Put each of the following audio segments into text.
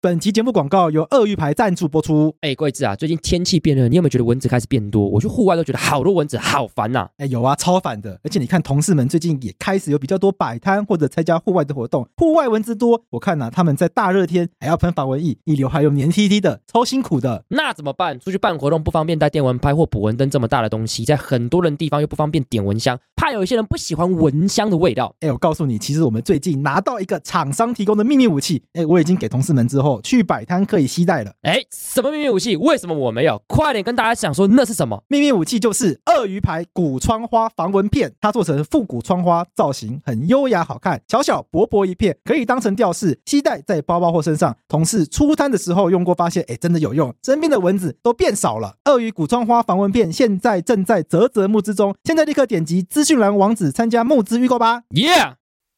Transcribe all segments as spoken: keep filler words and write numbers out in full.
本期节目广告由鳄鱼牌赞助播出。 哎，贵子啊，最近天气变热，你有没有觉得蚊子开始变多？我去户外都觉得好多蚊子，好烦呐、啊！ 哎，有啊，超烦的。而且你看，同事们最近也开始有比较多摆摊或者参加户外的活动，户外蚊子多。我看啊，他们在大热天还要喷防蚊液，一流还有黏 T T 的，超辛苦的。 那怎么办？出去办活动不方便带电蚊拍或捕蚊灯这么大的东西，在很多人地方又不方便点蚊香，怕有一些人不喜欢蚊香的味道。 哎，我告诉你，其实我们最近拿到一个厂商提供的秘密武器，哎，我已经给同事们之后去摆摊可以携带了。 哎，什么秘密武器？为什么我没有？快点跟大家讲说那是什么？ 秘密武器就是鳄鱼牌古窗花防蚊片，它做成复古窗花造型，很优雅好看，小小薄薄一片，可以当成吊饰，携带在包包或身上。同事出摊的时候用过，发现哎真的有用，身边的蚊子都变少了。鳄鱼古窗花防蚊片现在正在啧啧募资中，现在立刻点击资讯栏网址参加募资预购吧。 Yeah！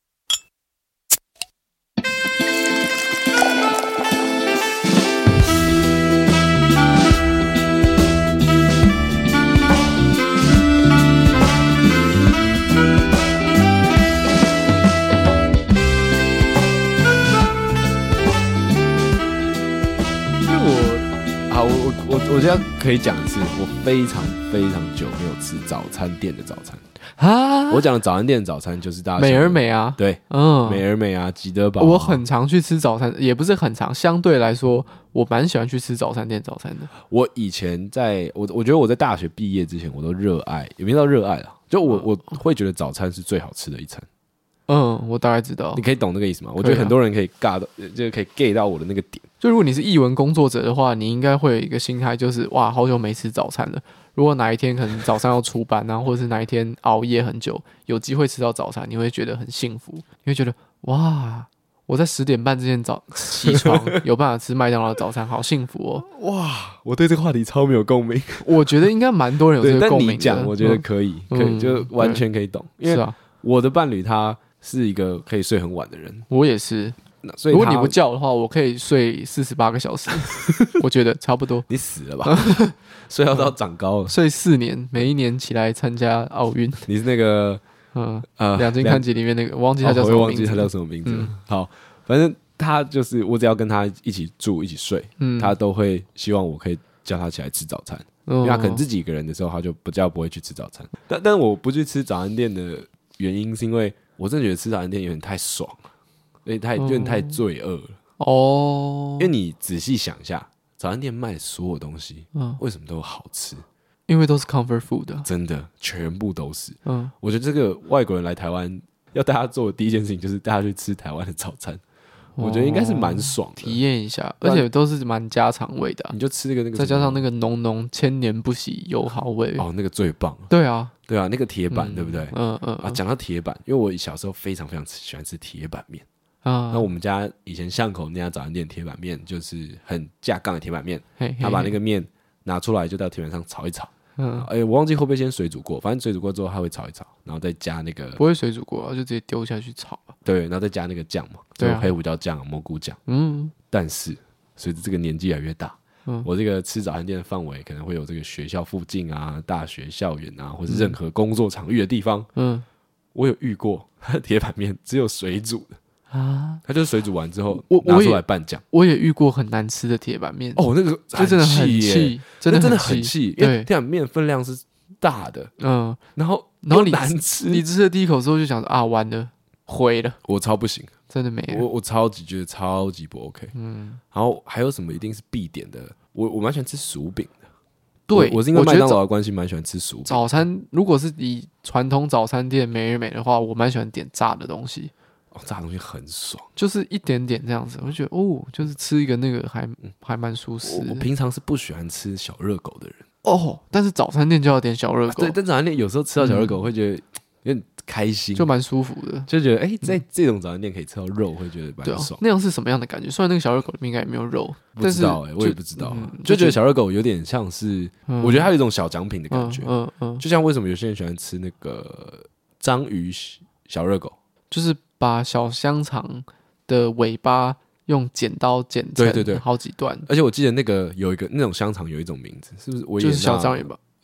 好，我我我现在可以讲的是，我非常非常久没有吃早餐店的早餐啊！ 我讲的早餐店的早餐就是大家美而美啊， 对， 嗯， 美而美啊，吉德堡、啊。 我很常去吃早餐，也不是很常，相对来说，我蛮喜欢去吃早餐店早餐的。 我以前在我我觉得我在大学毕业之前，我都热爱，也没到热爱啦，就我、嗯、我会觉得早餐是最好吃的一餐。 嗯，我大概知道， 你可以懂那个意思吗？我觉得很多人可以 get 到，就可以 get 到我的那个点。 就如果你是艺文工作者的话，你应该会有一个心态，就是哇，好久没吃早餐了。如果哪一天可能早上要出班啊，或者是哪一天熬夜很久，有机会吃到早餐，你会觉得很幸福，你会觉得哇，我在十点半之前早起床，有办法吃麦当劳的早餐，好幸福哦！ 哇，我对这个话题超没有共鸣。 我觉得应该蛮多人有这个共鸣的。 但你讲，我觉得可以，嗯、可以，就完全可以懂。因为我的伴侣他是一个可以睡很晚的人， 我也是。 所以如果你不叫的话，我可以睡四十八个小时，我觉得差不多。 你死了吧？睡到到长高了， 嗯、睡四年，每一年起来参加奥运。 你是那个嗯呃两金看集里面那个，我忘记他叫什么名字， 哦、我忘记他叫什么名字。嗯、好，反正他就是我只要跟他一起住一起睡，嗯、他都会希望我可以叫他起来吃早餐，嗯、因为他可能自己一个人的时候，他就比较不会去吃早餐。但但是我不去吃早餐店的原因，是因为我真的觉得吃早餐店有点太爽了。所以太有点太罪恶了哦，因为你仔细想一下，早餐店卖的所有东西，嗯，为什么都好吃？ 因为都是 comfort food 的， 真的全部都是。嗯，我觉得这个外国人来台湾要大家做的第一件事情就是带他去吃台湾的早餐，哦、我觉得应该是蛮爽的， 体验一下，而且都是蛮家常味的、啊。 你就吃那个那个， 再加上那个浓浓千年不洗油耗味， 哦，那个最棒。 对啊， 对啊，那个铁板、嗯、对不对？ 嗯嗯啊，讲到铁板，因为我小时候非常非常喜欢吃铁板面。 啊， 那我们家以前巷口那家早餐店铁板面就是很架杠的铁板面， 嘿嘿嘿他把那个面拿出来就到铁板上炒一炒。嗯，哎、欸，我忘记会不会先水煮过，反正水煮过之后他会炒一炒，然后再加那个不会水煮过，就直接丢下去炒。 对，然后再加那个酱嘛，对、啊，黑胡椒酱、蘑菇酱。嗯，但是随着这个年纪越来越大，嗯，我这个吃早餐店的范围可能会有这个学校附近啊、大学校园啊，或是任何工作场域的地方。嗯，我有遇过铁板面只有水煮的。啊，它就是水煮完之后拿出来拌酱。 我也遇过很难吃的铁板面哦，那个就真的很气，真的真的很气，因为铁板面分量是大的，嗯，然后然后难吃， 你吃了第一口之后就想说啊，完了，毁了， 我超不行， 真的没了， 我我超级觉得超级不 OK， 嗯，然后还有什么一定是必点的，我我蛮喜欢吃薯饼的， 对， 我, 我是因为麦当劳的关系蛮喜欢吃薯饼。 早餐如果是以传统早餐店美而美的话，我蛮喜欢点炸的东西。 哦，炸的东西很爽， 就是一点点这样子，我就觉得哦，就是吃一个那个还还蛮舒适的。 我, 我平常是不喜欢吃小热狗的人哦，但是早餐店就要点小热狗。 啊、对，但早餐店有时候吃到小热狗会觉得有点开心， 就蛮舒服的， 就觉得哎、欸，在这种早餐店可以吃到肉，会觉得蛮爽、啊。 那样是什么样的感觉？虽然那个小热狗里面应该也没有肉， 不知道哎、欸，我也不知道、嗯，就觉得小热狗有点像是，嗯、我觉得它有一种小奖品的感觉，嗯 嗯, 嗯，就像为什么有些人喜欢吃那个章鱼小热狗， 就是把小香肠的尾巴用剪刀剪成好几段。 而且我记得那个有一个那种香肠有一种名字，是不是维也纳？ 就是小章鱼吧？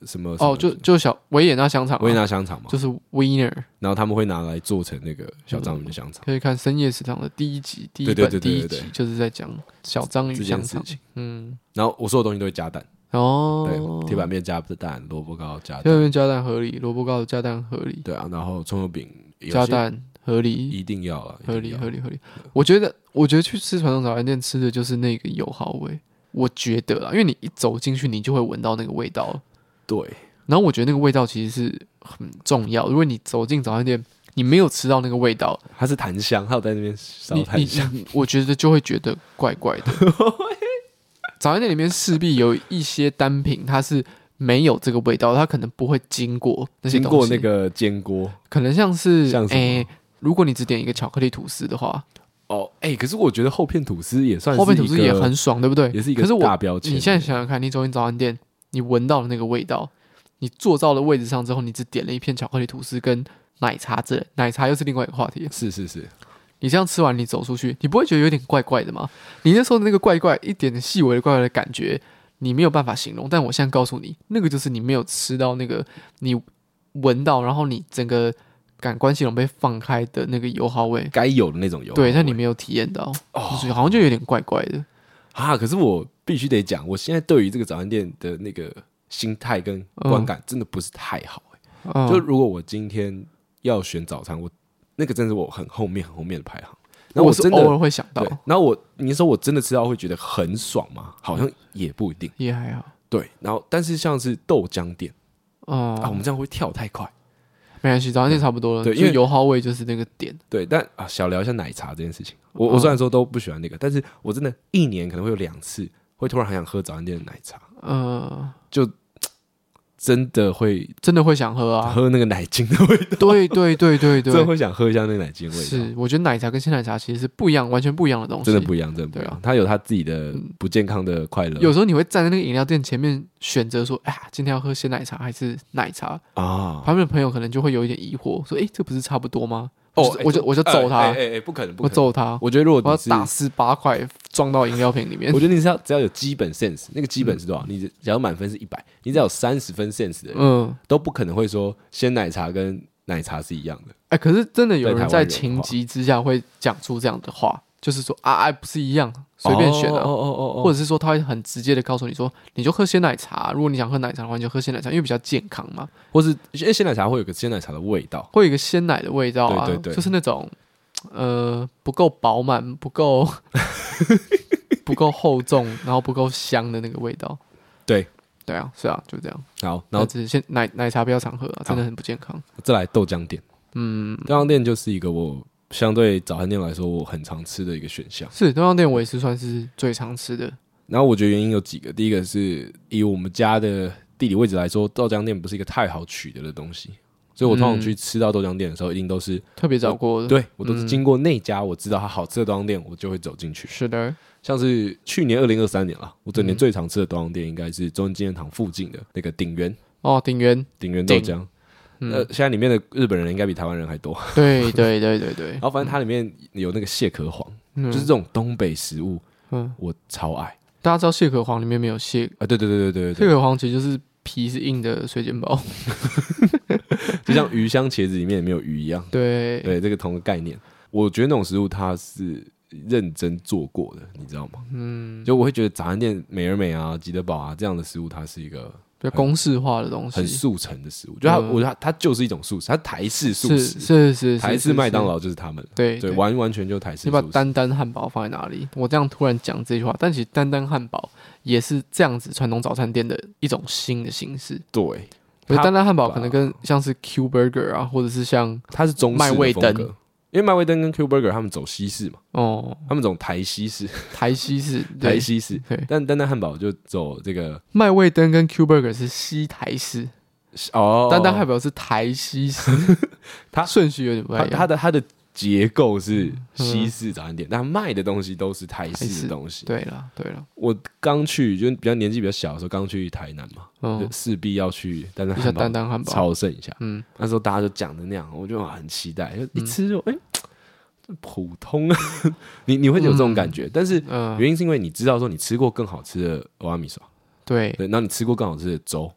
什么哦，就就小维也纳香肠、啊， 维也纳香肠嘛， 就是 Wiener， 然后他们会拿来做成那个小章鱼的香肠， 可以看深夜食堂的第一集，第一对对本对对对对第一集就是在讲小章鱼这香肠。 件事情。 嗯， 然后我所有东西都会加蛋， 哦， 对，铁板面加蛋，萝卜糕加铁板蛋， 面加蛋合理，萝卜糕加蛋合理， 对啊，然后葱油饼有些加蛋合理， 一定要啊， 合理一定要合理合理。我觉得，我觉得去吃传统早餐店吃的就是那个油耗味。我觉得啦，因为你一走进去，你就会闻到那个味道了。 对， 然后我觉得那个味道其实是很重要。如果你走进早餐店，你没有吃到那个味道， 它是檀香，它有在那边烧你檀香， 你我觉得就会觉得怪怪的。早餐店里面势必有一些单品，它是没有这个味道，它可能不会经过那些经东西过那个煎锅， 可能像是像什么诶，如果你只点一个巧克力吐司的话， 哦，哎、欸，可是我觉得厚片吐司也算是后面吐司一个也很爽，对不对？ 也是一个可是我大标签。 你现在想想看，你走进早餐店，你闻到了那个味道，你坐到了位置上之后，你只点了一片巧克力吐司跟奶茶之类，奶茶又是另外一个话题。 是是是， 你这样吃完，你走出去，你不会觉得有点怪怪的吗？你那时候的那个怪怪，一点细微的怪怪的感觉，你没有办法形容。但我现在告诉你，那个就是你没有吃到那个，你闻到，然后你整个感官系统被放开的那个油耗味， 该有的那种油耗味。 对，但你没有体验到， 哦， 所以好像就有点怪怪的啊。可是我必须得讲，我现在对于这个早餐店的那个心态跟观感真的不是太好、欸嗯、 就如果我今天要选早餐，我那个真的是我很后面很后面的排行。然后我是我真的偶尔会想到， 对，然后我你说我真的吃到会觉得很爽吗？好像也不一定， 也还好。 对，然后但是像是豆浆店、 哦、 啊，我们这样会跳太快。 没关系，早餐店差不多了。 对因为就油耗味就是那个点。 对，但啊，小聊一下奶茶这件事情。我我虽然说都不喜欢那个，但是我真的一年可能会有两次，会突然很想喝早餐店的奶茶， 呃， 就真的会真的会想喝啊。 喝那个奶精的味道。 对对对对真的对， 会想喝一下那个奶精的味道。 是，我觉得奶茶跟鲜奶茶其实是不一样，完全不一样的东西。 真的不一样，真的不一对啊样。它有它自己的不健康的快乐。 有时候你会站在那个饮料店前面选择说，哎呀，今天要喝鲜奶茶还是奶茶？ 啊， 旁边的朋友可能就会有一点疑惑，说，哎，这不是差不多吗？ 哦， 我就我就揍他， 哎哎哎，不可能，不可能！ 我揍他， 我觉得如果我要你是打四八块装到饮料瓶里面我。觉得你是要只要有基本 sense， 那个基本是多少？你假如满分是一百，你只要有三十分 sense 的人， 嗯， 都不可能会说鲜奶茶跟奶茶是一样的。 哎，可是真的有人在在台湾人的话情急之下会讲出这样的话，就是说啊，哎，不是一样，随便选啊。 哦哦哦哦， 或者是说他会很直接的告诉你说，你就喝鲜奶茶。如果你想喝奶茶的话，你就喝鲜奶茶，因为比较健康嘛， 或是因为鲜奶茶会有个鲜奶茶的味道， 会有一个鲜奶的味道啊， 对对对就是那种呃不够饱满、不够不够厚重，然后不够香的那个味道。 对对啊，是啊，就这样。 好，然然后后只是鲜奶奶茶不要常喝啊，真的很不健康。 再来豆浆店。 嗯， 豆浆店就是一个我相对早餐店来说我很常吃的一个选项。 是豆浆店我也是算是最常吃的。 然后我觉得原因有几个，第一个是以我们家的地理位置来说，豆浆店不是一个太好取得的东西，所以我通常去吃到豆浆店的时候，一定都是特别找过的。 对我都是经过那家我知道它好吃的豆浆店，我就会走进去。 是的， 像是去年二零二三年了，我整年最常吃的豆浆店应该是中正纪念堂附近的那个鼎元哦，鼎元， 鼎元豆浆。呃，现在里面的日本人应该比台湾人还多。 对对对对对然。后反正它里面有那个蟹壳黄， 嗯就是这种东北食物， 嗯， 我超爱大家知道蟹壳黄里面没有蟹， 啊！对对对对对蟹对， 壳黄其实就是皮是硬的水煎包。 就像鱼香茄子里面也没有鱼一样。 对， 对，这个同个概念。我觉得那种食物它是认真做过的，你知道吗？ 嗯， 就我会觉得早餐店美而美啊、吉德堡啊这样的食物，它是一个比较公式化的东西， 很速成的食物。就它， 嗯我觉得它它就是一种素食，它台式素是食， 是是台式麦当，劳就是他们。 对对，完完全就台式你把素食。 丹丹汉堡放在哪里？我这样突然讲这句话，但其实丹丹汉堡也是这样子传统早餐店的一种新的形式。 对， 可是丹丹汉堡把可能跟像是 Q Burger 啊，或者是像它是中式麦味登的风格，因为麦味登跟 Q Burger 他们走西式嘛， 哦他们走台西式， 台西式，对台西式。 对， 但丹丹汉堡就走这个麦味登跟 Q Burger 是西台式， 哦， 丹丹汉堡是台西式， 它顺序有点不它太一样。 它的它的结构是西式早餐店，但它卖的东西都是台台式式的东西。 对了对了， 我刚去就比较年纪比较小的时候，刚去台南嘛， 嗯就，势必要去丹丹一下汉堡丹丹汉堡， 朝圣一下。 嗯， 那时候大家就讲的那样，我就很期待，就一吃就哎、普通啊，你你会有这种感觉，但是嗯， 原因是因为你知道说你吃过更好吃的欧阿米刷， 对， 对，然后你吃过更好吃的粥，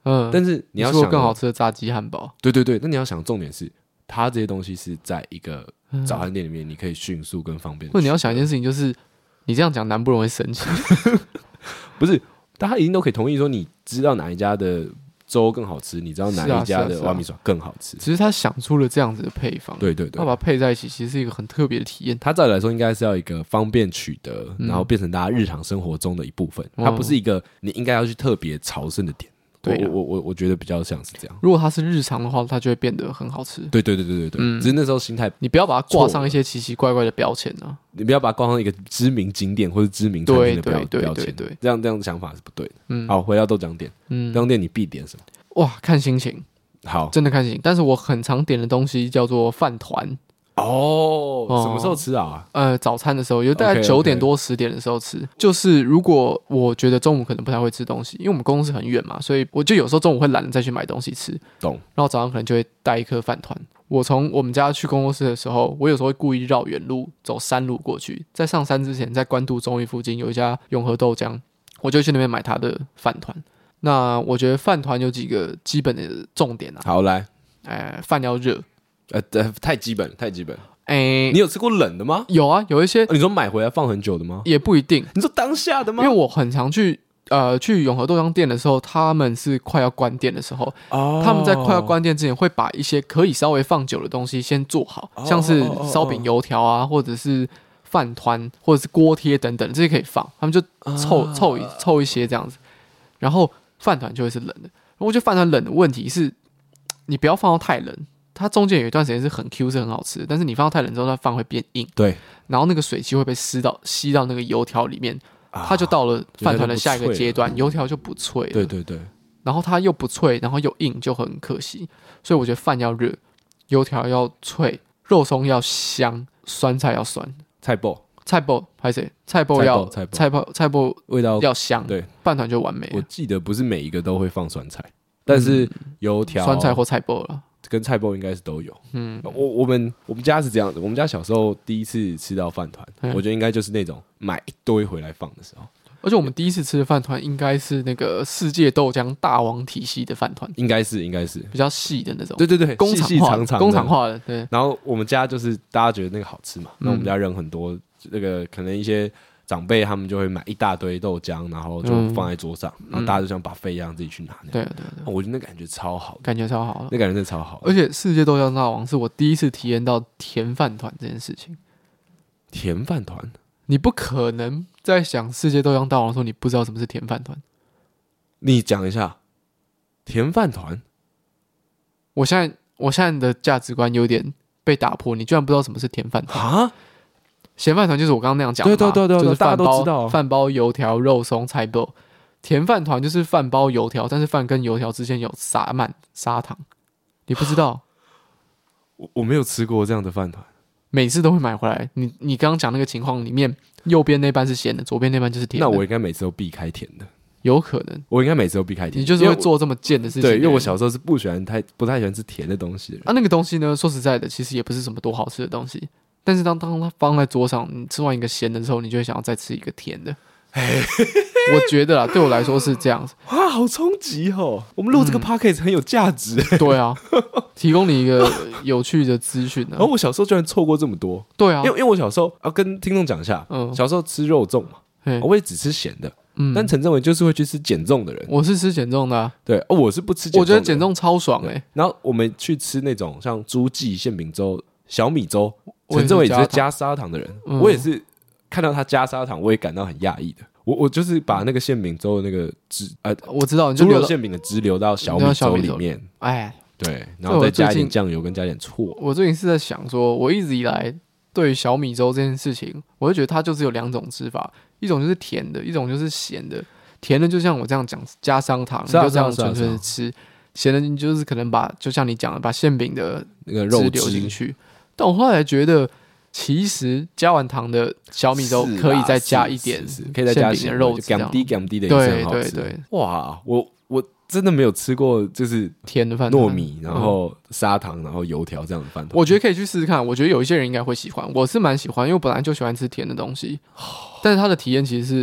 嗯， 但是你要想说更好吃的炸鸡汉堡， 对对对，那你要想重点是，它这些东西是在一个早餐店里面，你可以迅速跟方便。 或者你要想一件事情，就是你这样讲，南部人会生气。 不是，大家一定都可以同意说，你知道哪一家的粥更好吃，你知道哪一家的瓦米耍更好吃。 只是他想出了这样子的配方， 对对对， 他把它配在一起，其实是一个很特别的体验。 它照理来说应该是要一个方便取得， 嗯、 然后变成大家日常生活中的一部分。它不是一个你应该要去特别朝圣的点。对，我我我我觉得比较像是这样。 如果它是日常的话，它就会变得很好吃。 对对对对对对，嗯、只是那时候心态， 你不要把它挂上一些奇奇怪怪的标签啊！ 你不要把它挂上一个知名景点或者知名餐厅的标对对标签， 对对， 这样这样的想法是不对的。 嗯， 好，回到豆浆店，嗯，豆浆店你必点什么？ 哇，看心情。 好， 真的看心情。但是我很常点的东西叫做饭团。 哦，什么时候吃啊？ 呃，早餐的时候，有大概九点多十点的时候吃。就是如果我觉得中午可能不太会吃东西，因为我们公司很远嘛，所以我就有时候中午会懒得再去买东西吃。 懂。 然后早上可能就会带一颗饭团。我从我们家去公司的时候，我有时候会故意绕远路，走山路过去。在上山之前，在关渡中医附近有一家永和豆浆，我就去那边买它的饭团。那我觉得饭团有几个基本的重点啊。 好，来， 呃，饭要热。 呃，太基本，太基本。 哎、欸， 你有吃过冷的吗？ 有啊，有一些。 哦、你说买回来放很久的吗？ 也不一定。 你说当下的吗？ 因为我很常去呃去永和豆浆店的时候，他们是快要关店的时候，哦、他们在快要关店之前会把一些可以稍微放久的东西先做好，哦、像是烧饼、油条啊，或者是饭团，或者是锅贴等等，这些可以放。他们就凑、哦、凑一凑一些这样子，然后饭团就会是冷的。我觉得饭团冷的问题是，你不要放到太冷。它中间有一段时间是很 Q 是很好吃的，但是你放到太冷之后，它饭会变硬。对，然后那个水汽会被吸到吸到那个油条里面，啊、它就到了饭团的下一个阶段，油条就不脆了。 对对对， 然后它又不脆，然后又硬，就很可惜。所以我觉得饭要热，油条要脆，肉松要香，酸菜要酸， 菜包菜包还是菜包要菜包菜包味道要香， 对， 饭团就完美。 我记得不是每一个都会放酸菜，但是油条、 嗯、酸菜或菜包了。 跟菜包应该是都有，嗯，我我们我们家是这样的，我们家小时候第一次吃到饭团，嗯、我觉得应该就是那种买一堆回来放的时候， 而且我们第一次吃的饭团应该是那个世界豆浆大王体系的饭团， 应该是应该是比较细的那种， 对对对， 工厂细细长长工厂化的，对。 然后我们家就是大家觉得那个好吃嘛，那、嗯、我们家人很多，那个可能一些长辈他们就会买一大堆豆浆，然后就放在桌上，嗯、然后大家就像buffet一样自己去拿。 对对对， 哦，我觉得那感觉超好的， 感觉超好的， 那感觉真的超好的。 而且世界豆浆大王是我第一次体验到甜饭团这件事情。 甜饭团， 你不可能在想世界豆浆大王的时候，你不知道什么是甜饭团。 你讲一下甜饭团。 我现在我现在的价值观有点被打破，你居然不知道什么是甜饭团啊？咸饭团就是我刚刚那样讲的嘛， 对对对对， 就是大家饭包、 都知道饭包、油条、肉松、菜包。甜饭团就是饭包、油条，但是饭跟油条之间有撒满砂糖，你不知道？ 我我没有吃过这样的饭团， 每次都会买回来。你你刚刚讲那个情况里面，右边那半是咸的，左边那半就是甜的。 那我应该每次都避开甜的， 有可能。 我应该每次都避开甜的， 你就是会做这么贱的事情。 对，因为我小时候是不喜欢太不太喜欢吃甜的东西的人。 啊，那个东西呢，说实在的，其实也不是什么多好吃的东西。但是当当它放在桌上，你吃完一个咸的之后，你就会想要再吃一个甜的。我觉得啦，对我来说是这样子。 哇，好冲击哦！我们录这个 podcast 很有价值、 嗯。对啊，提供你一个有趣的资讯、啊。 然后我小时候居然错过这么多。 对啊， 因为因为我小时候要跟听众讲一下，嗯，小时候吃肉粽嘛，我也只吃咸的。嗯，但陈正伟就是会去吃减重的人。 我是吃减重的、啊， 对，哦，我是不吃减重的。 我觉得减重超爽哎、欸。 然后我们去吃那种像猪记馅饼粥、小米粥，陈正伟也是加砂糖的人，嗯、我也是看到他加砂糖，我也感到很讶异的。我我就是把那个馅饼粥的那个汁，呃， 我知道，你就猪肉馅饼的汁流到小米粥里面， 哎， 对，然后再加一点酱油跟加点醋。 我最近是在想说，我一直以来对于小米粥这件事情，我就觉得它就是有两种吃法，一种就是甜的，一种就是咸的。甜的就像我这样讲，加砂糖，你就这样纯粹的吃；咸的你就是可能把，就像你讲的，把馅饼的那个肉流进去。但我后来觉得。其实加完糖的小米粥可以再加一点， 可以再加馅饼的肉质， 干滴干滴的， 对对对， 哇！我我真的没有吃过，就是甜的饭糯米，然后砂糖，然后油条这样的饭团。 我觉得可以去试试看，我觉得有一些人应该会喜欢，我是蛮喜欢，因为我本来就喜欢吃甜的东西，但是它的体验其实是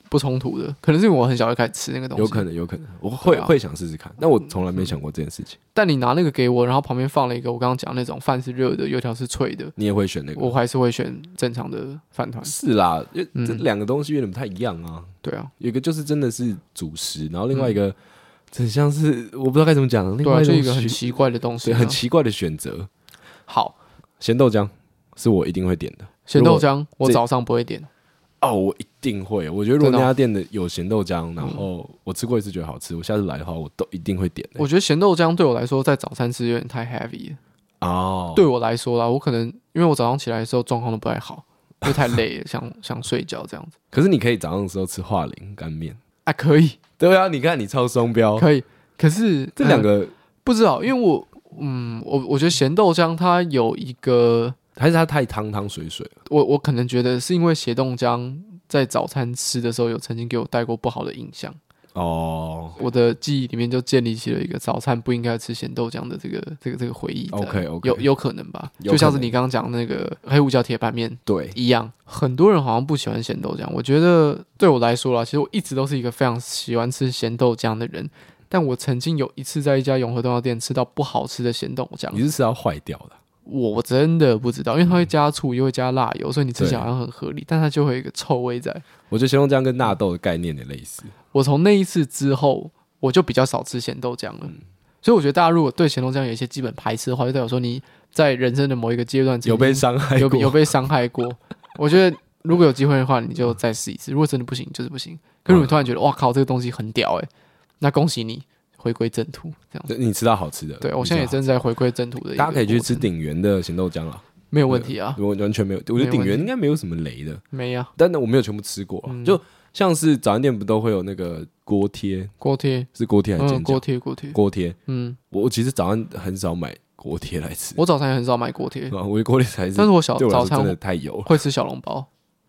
不冲突的，可能是因为我很小就开始吃那个东西， 有可能，有可能，我会、啊、会想试试看，但我从来没想过这件事情。 但你拿那个给我，然后旁边放了一个我刚刚讲那种饭是热的，油条是脆的， 你也会选那个？ 我还是会选正常的饭团。 是啦，因为这两个东西有点不太一样啊。 对啊， 有一个就是真的是主食，然后另外一个很像是我不知道该怎么讲，另外一个一个很奇怪的东西、啊， 很奇怪的选择。 好， 咸豆浆是我一定会点的。 咸豆浆我早上不会点。 哦，我一定会。我觉得如果那家店的有咸豆浆，然后我吃过一次觉得好吃，我下次来的话我都一定会点、欸。 我觉得咸豆浆对我来说在早餐吃有点太 heavy 了。哦，对我来说啦，我可能因为我早上起来的时候状况都不太好，因为太累了，想想睡觉这样子。 可是你可以早上的时候吃桦林干面啊，可以。 对啊，你看你超双标， 可以。可是这两个、 呃、不知道，因为我嗯，我我觉得咸豆浆它有一个。 还是它太汤汤水水了。 我我可能觉得是因为咸豆浆在早餐吃的时候有曾经给我带过不好的印象哦，我的记忆里面就建立起了一个早餐不应该吃咸豆浆的这个这个这个回忆。 OK OK， 有有可能吧，就像是你刚刚讲那个黑胡椒铁板面对一样，很多人好像不喜欢咸豆浆。我觉得对我来说啦，其实我一直都是一个非常喜欢吃咸豆浆的人，但我曾经有一次在一家永和豆浆店吃到不好吃的咸豆浆。 你是吃到坏掉的？ 我真的不知道，因为它会加醋又会加辣油，所以你吃起来好像很合理，但它就会有一个臭味在。 我觉得咸豆浆跟纳豆的概念也类似。 我从那一次之后，我就比较少吃咸豆浆了、嗯、所以我觉得大家如果对咸豆浆有一些基本排斥的话，就代表说你在人生的某一个阶段有被伤害过， 有有被伤害过。我觉得如果有机会的话，你就再试一次，如果真的不行就是不行。可是如果你突然觉得哇靠这个东西很屌欸，那恭喜你回归正途，这样子你吃到好吃的。 对，我现在也正在回归正途的一个。 大家可以去吃鼎元的咸豆浆啦， 没有问题啊， 我完全没有。我觉得鼎元应该没有什么雷的， 没有、啊。 但我没有全部吃过、嗯，就像是早餐店不都会有那个锅贴？锅贴是锅贴还是煎饺？ 锅贴，锅贴， 锅贴。嗯，我其实早上很少买锅贴来吃。 我早餐也很少买锅贴， 我觉得锅贴才是。 但是我小早餐真的太油了， 会吃小笼包。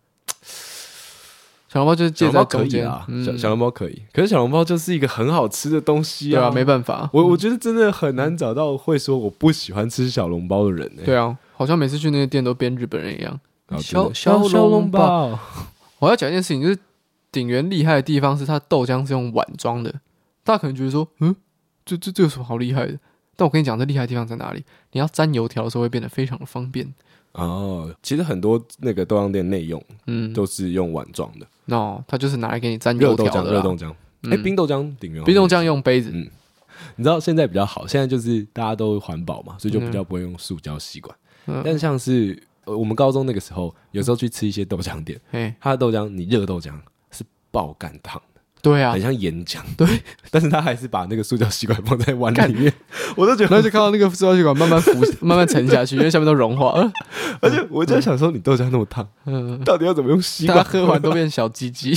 小笼包就是介在中间啊、嗯，小小笼包可以，可是小笼包就是一个很好吃的东西啊， 对啊，没办法， 我我觉得真的很难找到会说我不喜欢吃小笼包的人、欸。 对啊，好像每次去那些店都变日本人一样。 小小笼包， 我要讲一件事情，就是鼎元厉害的地方是它豆浆是用碗装的，大家可能觉得说，嗯，这这这有什么好厉害的？但我跟你讲，这厉害的地方在哪里？你要沾油条的时候会变得非常的方便。 哦，其实很多那个豆浆店内用，嗯，都是用碗装的。 哦，它就是拿来给你沾油条的热豆浆。哎、嗯，冰豆浆鼎元， 冰豆浆用杯子。 嗯，你知道现在比较好，现在就是大家都环保嘛，所以就比较不会用塑胶吸管。嗯、但是像是我们高中那个时候，有时候去吃一些豆浆店，嗯、它的豆浆，你热豆浆是爆干烫的。 对啊， 很像岩浆。 对， 但是他还是把那个塑胶吸管放在碗里面，我都觉得， 然后就看到那个塑胶吸管慢慢浮、慢慢沉下去，因为下面都融化了。 而且我就在想说，你豆浆那么烫，嗯，到底要怎么用吸管？ 他喝完都变小鸡鸡。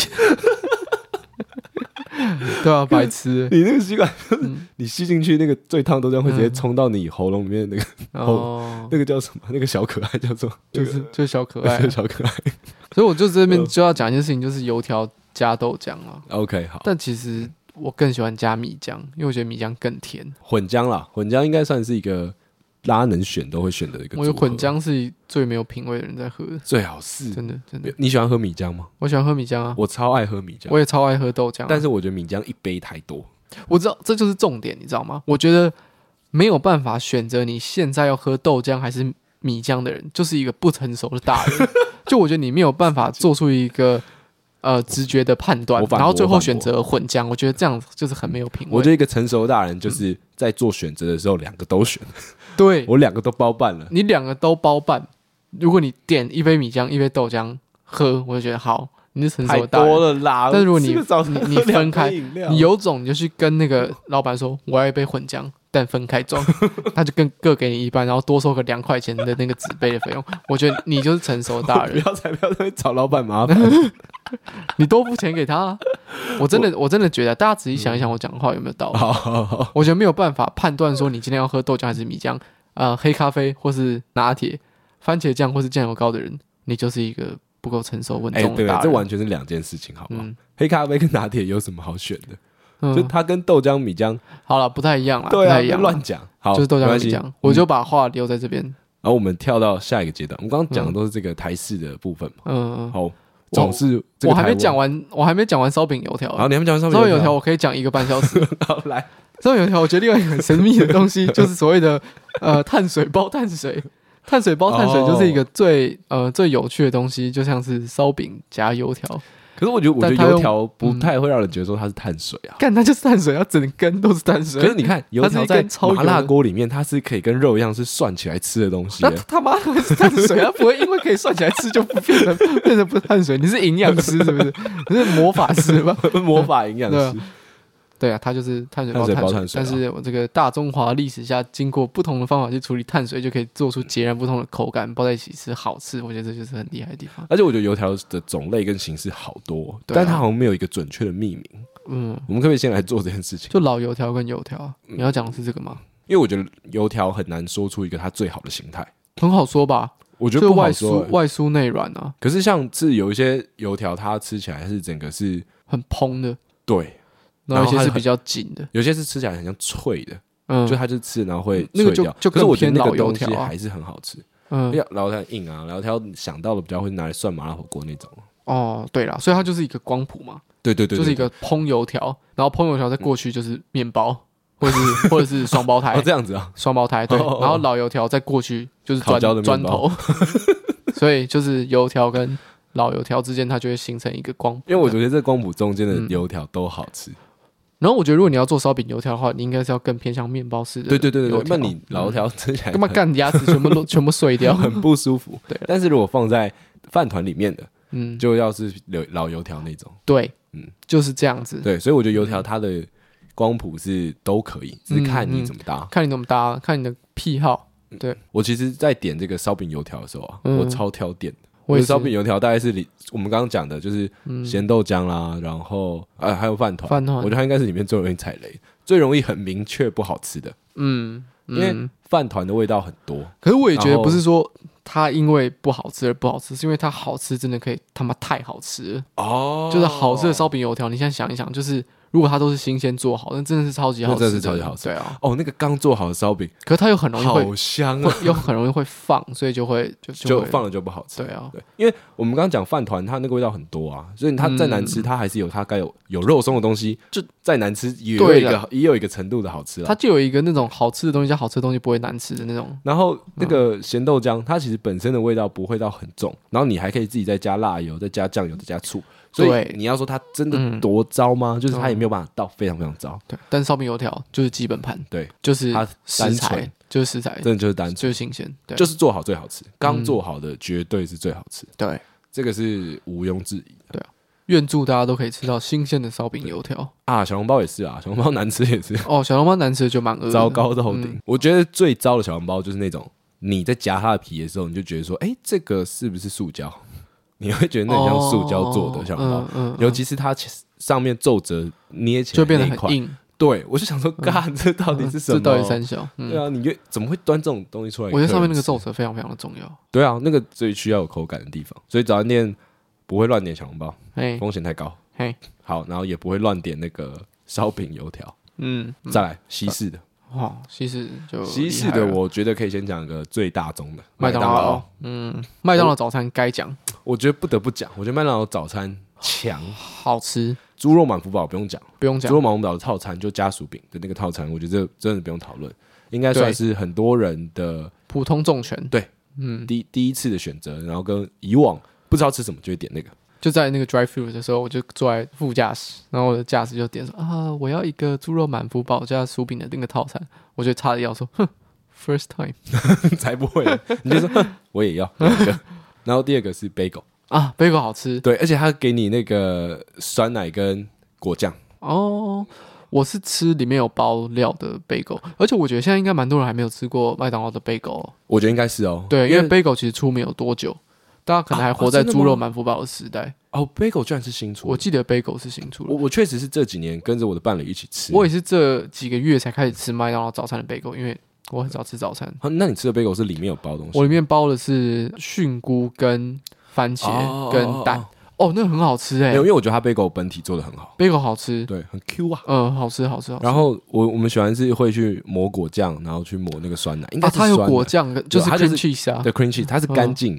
对啊，白痴！ 你那个吸管，嗯、你吸进去，那个最烫豆浆会直接冲到你喉咙里面的那个、嗯、哦，那个叫什么？那个小可爱叫做， 就是、那个、就是小可爱， 小可爱。 所以我就这边就要讲一件事情，就是油条加豆浆啊。 OK， 好。 但其实我更喜欢加米浆，因为我觉得米浆更甜。 混浆啦，混浆应该算是一个大家能选都会选的一个。 我觉得混浆是最没有品味的人在喝的， 最好是真的真的。 你喜欢喝米浆吗？ 我喜欢喝米浆啊， 我超爱喝米浆， 我也超爱喝豆浆、啊。 但是我觉得米浆一杯太多。 我知道这就是重点，你知道吗？我觉得没有办法选择你现在要喝豆浆还是米浆的人，就是一个不成熟的大人。就我觉得你没有办法做出一个呃直觉的判断，然后最后选择混浆，我觉得这样就是很没有品味。 我觉得一个成熟的大人就是在做选择的时候，两个都选。 对， 我两个都包办了。 你两个都包办，如果你点一杯米浆，一杯豆浆喝，我就觉得好，你是成熟的大人。 太多了啦！ 但如果你你你分开，你有种你就去跟那个老板说，我要一杯混浆。但分开装，他就更各给你一半，然后多收个两块钱的那个纸杯的费用。我觉得你就是成熟大人， 不要才不要再找老板麻烦， 你多付钱给他、啊。我真的我真的觉得，大家仔细想一想，我讲的话有没有道理？ 好好好， 我觉得没有办法判断说你今天要喝豆浆还是米浆，呃，黑咖啡或是拿铁、番茄酱或是酱油膏的人，你就是一个不够成熟稳重的大人。 欸、对，这完全是两件事情，好不好？嗯、黑咖啡跟拿铁有什么好选的？就它跟豆浆、米浆， 好了，不太一样了， 对啊， 不太一样， 乱讲。好， 就是豆浆、米浆，我就把话留在这边。 然后我们跳到下一个阶段，我们刚刚讲的都是这个台式的部分嘛。嗯嗯。好， 总是这个我还没台湾讲完，我还没讲完烧饼油条。 好，你还没讲完烧饼烧饼油条，我可以讲一个半小时。 好，来， 烧饼油条，我觉得另外一个很神秘的东西，就是所谓的呃碳水包碳水。碳水包碳水就是一个最、哦、呃最有趣的东西，就像是烧饼加油条。 可是我觉得，我觉得油条不太会让人觉得说它是碳水啊。 干、嗯，它就是碳水，它整根都是碳水。 可是你看，油条在麻辣锅里面，它是可以跟肉一样是涮起来吃的东西。 那他妈的是碳水，它不会因为可以涮起来吃就不变成变成不是碳水。你是营养师是不是？你是魔法师吧？ 魔法营养师。 对啊，它就是碳水包碳水，碳水但是我这个大中华历史下，经过不同的方法去处理碳水，就可以做出截然不同的口感，包在一起吃好吃。我觉得这就是很厉害的地方。 而且我觉得油条的种类跟形式好多，啊、但它好像没有一个准确的命名。嗯，我们可不可以先来做这件事情？ 就老油条跟油条，你要讲的是这个吗？ 因为我觉得油条很难说出一个它最好的形态， 很好说吧？ 我觉得不好说、 欸，外酥内软啊。 可是像是有一些油条，它吃起来是整个是很蓬的， 对。 然后有些是比较紧的， 有些是吃起来很像脆的，嗯，就它就吃然后会脆掉。那个就就可是我觉得那个东西还是很好吃，嗯，老油条硬啊，老油条想到的比较会拿来涮麻辣火锅那种。 哦，对啦，所以它就是一个光谱嘛， 对对 对, 对， 就是一个烹油条，然后烹油条再过去就是面包，或者是或者是双胞胎， 哦这样子啊， 双胞胎对，然后老油条再过去就是砖砖头，所以就是油条跟老油条之间它就会形成一个光谱， 因为我觉得这光谱中间的油条都好吃。 然后我觉得，如果你要做烧饼油条的话，你应该是要更偏向面包式的。 对对对对，那你老油条吃起来干嘛干牙齿全部全部碎掉， 很不舒服。 对， 但是如果放在饭团里面的， 嗯， 就要是老油条那种。 对，嗯，就是这样子。 对，所以我觉得油条它的光谱是都可以，只是看你怎么搭， 嗯嗯、看你怎么搭，看你的癖好。对， 我其实，在点这个烧饼油条的时候啊， 嗯、 我超挑点的。我的烧饼油条大概是里我们刚刚讲的，就是咸豆浆啦，然后啊还有饭团， 饭团， 我觉得它应该是里面最容易踩雷，最容易很明确不好吃的。嗯，因为饭团的味道很多。 可是我也觉得不是说它因为不好吃而不好吃，是因为它好吃真的可以他妈太好吃了哦！就是好吃的烧饼油条，你现在想一想，就是如果它都是新鲜做好，那真的是超级好吃， 真的是超级好吃。 对啊， 哦，那个刚做好的烧饼， 可是它又很容易会好香啊， 又很容易会放，所以就会就就, 就放了就不好吃。 对啊， 对，因为我们刚刚讲饭团，它那个味道很多啊，所以它再难吃，它还是有它该有有肉松的东西，就再难吃也有一个也有一个程度的好吃啊。 它就有一个那种好吃的东西加好吃的东西不会难吃的那种。 然后那个咸豆浆，它其实本身的味道不会到很重，然后你还可以自己再加辣油、再加酱油、再加醋。所以你要说它真的多糟吗？嗯、就是它也没有办法到非常非常糟。 对，但是烧饼油条就是基本盘， 对， 就是它食材，就是食材， 真的就是单纯， 就是新鲜，对， 就是做好最好吃。刚做好的绝对是最好吃， 对， 这个是毋庸置疑的。 对啊，愿祝大家都可以吃到新鲜的烧饼油条啊！小笼包也是啊，小笼包难吃也是。 哦，小笼包难吃就蛮恶糟糕透顶。嗯、我觉得最糟的小笼包就是那种你在夹它的皮的时候，你就觉得说，哎、欸，这个是不是塑胶？你会觉得那很像塑胶做的小笼包，哦嗯嗯、尤其是它上面皱褶捏起来就变得很硬。 对，我就想说，干、嗯、这到底是什么？ 这到底三小？ 嗯、对啊，你越怎么会端这种东西出来？ 我觉得上面那个皱褶非常非常的重要。 对啊，那个最需要有口感的地方，所以早餐店不会乱点小笼包，风险太高。 嘿， 好，然后也不会乱点那个烧饼油条。嗯，再来西式的。 哦，西式就西式的，我觉得可以先讲一个最大宗的麦当劳。嗯，麦当劳早餐该讲， 我觉得不得不讲。我觉得麦当劳早餐强， 好吃。 猪肉满福堡不用讲， 不用讲。 猪肉满福堡的套餐就家薯饼的那个套餐，我觉得真的不用讨论，应该算是很多人的普通重拳。 对，嗯，第第一次的选择，然后跟以往不知道吃什么就会点那个。 就在那个 drive through 的时候，我就坐在副驾驶，然后我的驾驶就点说啊，我要一个猪肉满福堡加薯饼的那个套餐，我就差点要说，哼 ，first time 才不会，你就说哼我也要那个。然后第二个是 bagel 啊 ，bagel 好吃， 对，而且他给你那个酸奶跟果酱哦。我是吃里面有包料的 bagel， 而且我觉得现在应该蛮多人还没有吃过麦当劳的 bagel，哦、 我觉得应该是哦， 对，因为 bagel 其实出没有多久。大家可能还活在猪肉满福堡的时代哦。bagel 居然是新出的， 我记得 bagel 是新出的。 我我确实是这几年跟着我的伴侣一起吃， 我也是这几个月才开始吃麦当劳早餐的 bagel， 因为我很少吃早餐。 啊、那你吃的 bagel 是里面有包东西？ 我里面包的是菌菇跟番茄跟蛋。哦, 哦, 哦，那个很好吃哎、欸， 因为我觉得它 bagel 本体做的很好 ，bagel 好吃， 对，很 Q 啊， 嗯，好吃好吃好吃。 然后我我们喜欢是会去抹果酱，然后去抹那个酸奶，应该是酸奶、 啊、它有果酱，就是 cream cheese 啊， 对 cream cheese， 它是干净的。嗯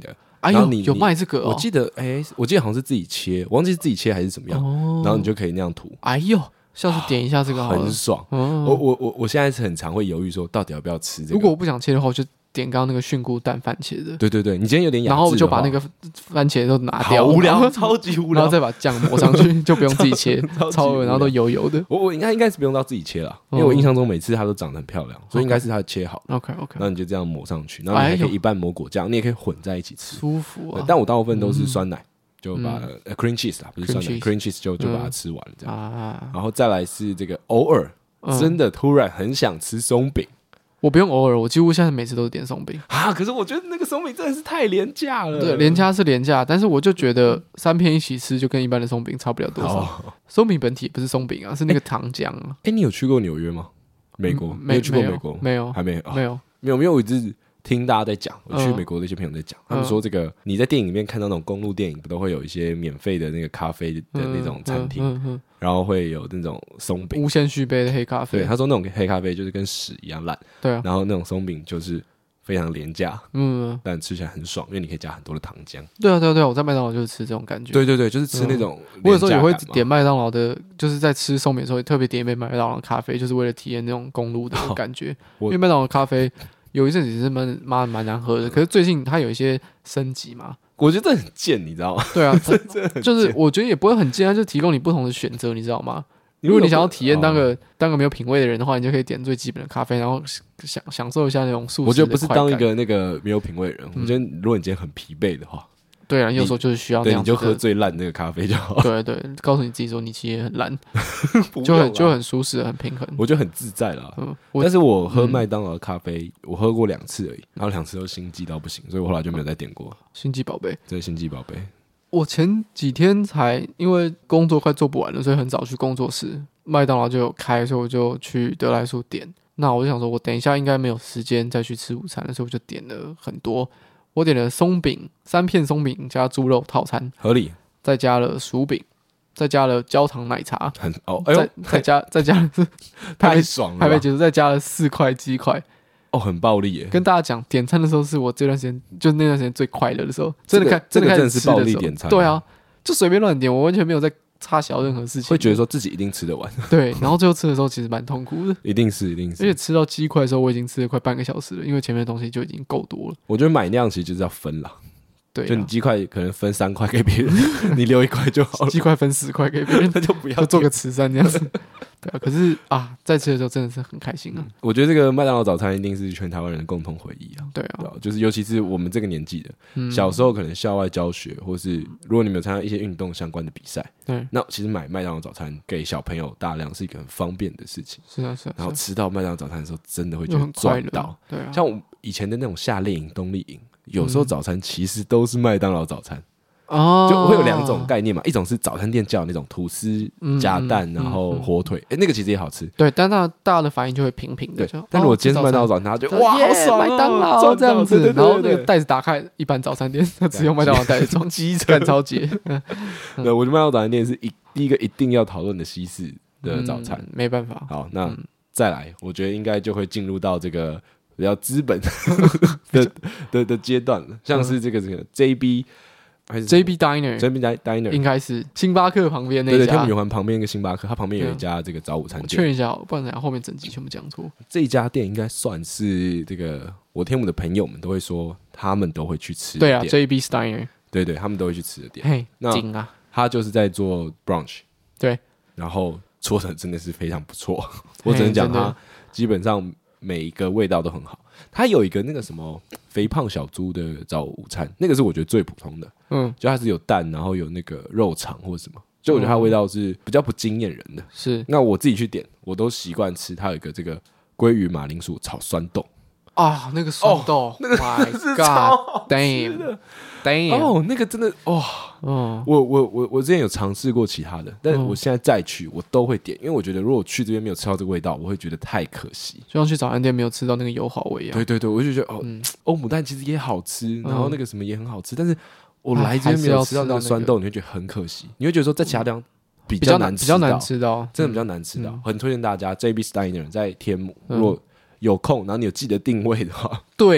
哎呦， 然后你有卖这个、哦？ 我记得，哎、欸，我记得好像是自己切，我忘记是自己切还是怎么样。哦、然后你就可以那样涂。 哎呦，下次点一下这个好了， 很爽。哦、我我我我现在是很常会犹豫说，到底要不要吃这个。 如果我不想切的话，我就点刚刚那个菌菇蛋番茄的。 对对对，你今天有点雅致， 然后就把那个番茄都拿掉， 好无聊，超级无聊， 然后再把酱抹上去，就不用自己切，超恶，然后都油油的。 我我应该应该是不用到自己切了，因为我印象中每次它都长得很漂亮，所以应该是它切好。 OK OK， 然后你就这样抹上去，然后你还可以一半抹果酱，你也可以混在一起吃， 舒服啊。 但我大部分都是酸奶，就把 cream cheese 啦，不是酸奶 cream cheese 就就把它吃完了这样。然后再来是这个偶尔真的突然很想吃松饼。 我不用偶尔，我几乎现在每次都是点松饼啊！可是我觉得那个松饼真的是太廉价了。 对，廉价是廉价，但是我就觉得三片一起吃就跟一般的松饼差不了多少。哦、松饼本体不是松饼啊，是那个糖浆啊。 哎、欸欸，你有去过纽约吗？美国？没有去过美国？ 没有， 还没有， 没有， 没有，没有。我一直听大家在讲，我去美国的一些朋友在讲，嗯、他们说这个你在电影里面看到那种公路电影，不都会有一些免费的那个咖啡的那种餐厅，嗯嗯嗯、然后会有那种松饼， 无限续杯的黑咖啡。 对，他说那种黑咖啡就是跟屎一样烂， 对啊。 然后那种松饼就是非常廉价，嗯，但吃起来很爽，因为你可以加很多的糖浆。 对啊，对啊，对啊，我在麦当劳就是吃这种感觉。 对对对，就是吃那种、嗯。 我有时候也会点麦当劳的，就是在吃松饼的时候，特别点一杯麦当劳的咖啡，就是为了体验那种公路的感觉。因为麦当劳的咖啡有一阵子是蛮蛮蛮难喝的，可是最近它有一些升级嘛。 我觉得这很贱，你知道吗？ 对啊，就是我觉得也不会很贱，它就提供你不同的选择，你知道吗？如果你想要体验当个、哦、当个没有品味的人的话，你就可以点最基本的咖啡，然后享享受一下那种素食的快感。 我觉得不是当一个那个没有品味的人，嗯、我觉得如果你今天很疲惫的话， 对啊，有时候就是需要那样子的， 对，你就喝最烂那个咖啡就好。 对对，告诉你自己说你其实也很烂，就很就很舒适，很平衡， 我觉得很自在啦。嗯、但是我喝麦当劳的咖啡，嗯、我喝过两次而已，然后两次都心悸到不行，所以我后来就没有再点过。 心悸宝贝， 这是心悸宝贝。 我前几天才因为工作快做不完了，所以很早去工作室，麦当劳就有开，所以我就去得来速点。那我就想说，我等一下应该没有时间再去吃午餐了，所以我就点了很多。我点了松饼，三片松饼加猪肉套餐， 合理。 再加了薯饼，再加了焦糖奶茶， 很哦，哎呦， 再再加再加了， 太爽了， 还没结束，再加了四块鸡块。 哦，很暴力耶！ 跟大家讲，点餐的时候是我这段时间，就那段时间最快乐的时候，真的开， 这个、 真的真的是暴力点餐。 对啊，就随便乱点，我完全没有在插小任何事情， 会觉得说自己一定吃得完。 对，然后最后吃的时候其实蛮痛苦的， 一定是，一定是。 而且吃到鸡块的时候，我已经吃了快半个小时了，因为前面的东西就已经够多了。 我觉得买那样其实就是要分啦。 对、啊， 就你鸡块可能分三块给别人，你留一块就好了。 鸡块分十块给别人， 那就不要就做个慈善这样子。对啊，可是啊，在吃的时候真的是很开心啊。 我觉得这个麦当劳早餐一定是全台湾人的共同回忆啊。 对啊， 对啊，就是尤其是我们这个年纪的， 嗯、 小时候可能校外教学，或是如果你们有参加一些运动相关的比赛， 对， 那其实买麦当劳早餐给小朋友大量是一个很方便的事情。 是啊，是啊。 然后吃到麦当劳早餐的时候，真的会觉得赚到。 对啊， 像我以前的那种夏令营、冬令营。有时候早餐其实都是麦当劳早餐哦， 就会有两种概念嘛，一种是早餐店叫那种吐司加蛋，然后火腿，哎、嗯嗯嗯欸，那个其实也好吃。 对，但那大家的反应就会平平的。 但如果今天是麦当劳早餐，他就哇，好爽、 哦，麦当劳这样子，对对对对，然后那个袋子打开，一般早餐店他只用麦当劳袋子装， 机干超级。 对，我觉得麦当劳早餐店是一第一个一定要讨论的西式的早餐， 嗯、没办法。 好，那、嗯、再来，我觉得应该就会进入到这个。比较资本的的的阶段了，像是这个这个 J B 还是 J B Diner J B Diner 应该是星巴克旁边那家， 对对，天母圆环旁边一个星巴克，它旁边有一家这个早午餐店。 我确认一下，不然等下后面整集全部讲错。 这一家店应该算是这个我天母的朋友们都会说，他们都会去吃的店。 对啊 ，J B Diner， 对对，他们都会去吃的店。 嘿， 那精啊， 他就是在做 brunch， 对， 然后做的真的是非常不错，我只能讲他基本上。每一个味道都很好，它有一个那个什么肥胖小猪的早午餐，那个是我觉得最普通的，嗯，就它是有蛋，然后有那个肉肠或者什么，就我觉得它的味道是比较不惊艳人的。 是， 那我自己去点，我都习惯吃它有一个这个鲑鱼马铃薯炒酸豆啊，那个酸豆，哦、 那个是超好吃的。 damn， 哦，那个真的哇，哦，我我我我之前有尝试过其他的，但是我现在再去我都会点，因为我觉得如果我去这边没有吃到这个味道，我会觉得太可惜。 就像去早餐店没有吃到那个油好味一样。 对对对，我就觉得哦，嗯、欧姆蛋其实也好吃，然后那个什么也很好吃，但是我来这边没有吃到那个酸豆，你会觉得很可惜，你会觉得说在其他地方比较难比较难吃到， 真的比较难吃到，嗯、很推荐大家 J B Diner 在天母，如果有空，然后你有记得定位的话， 对。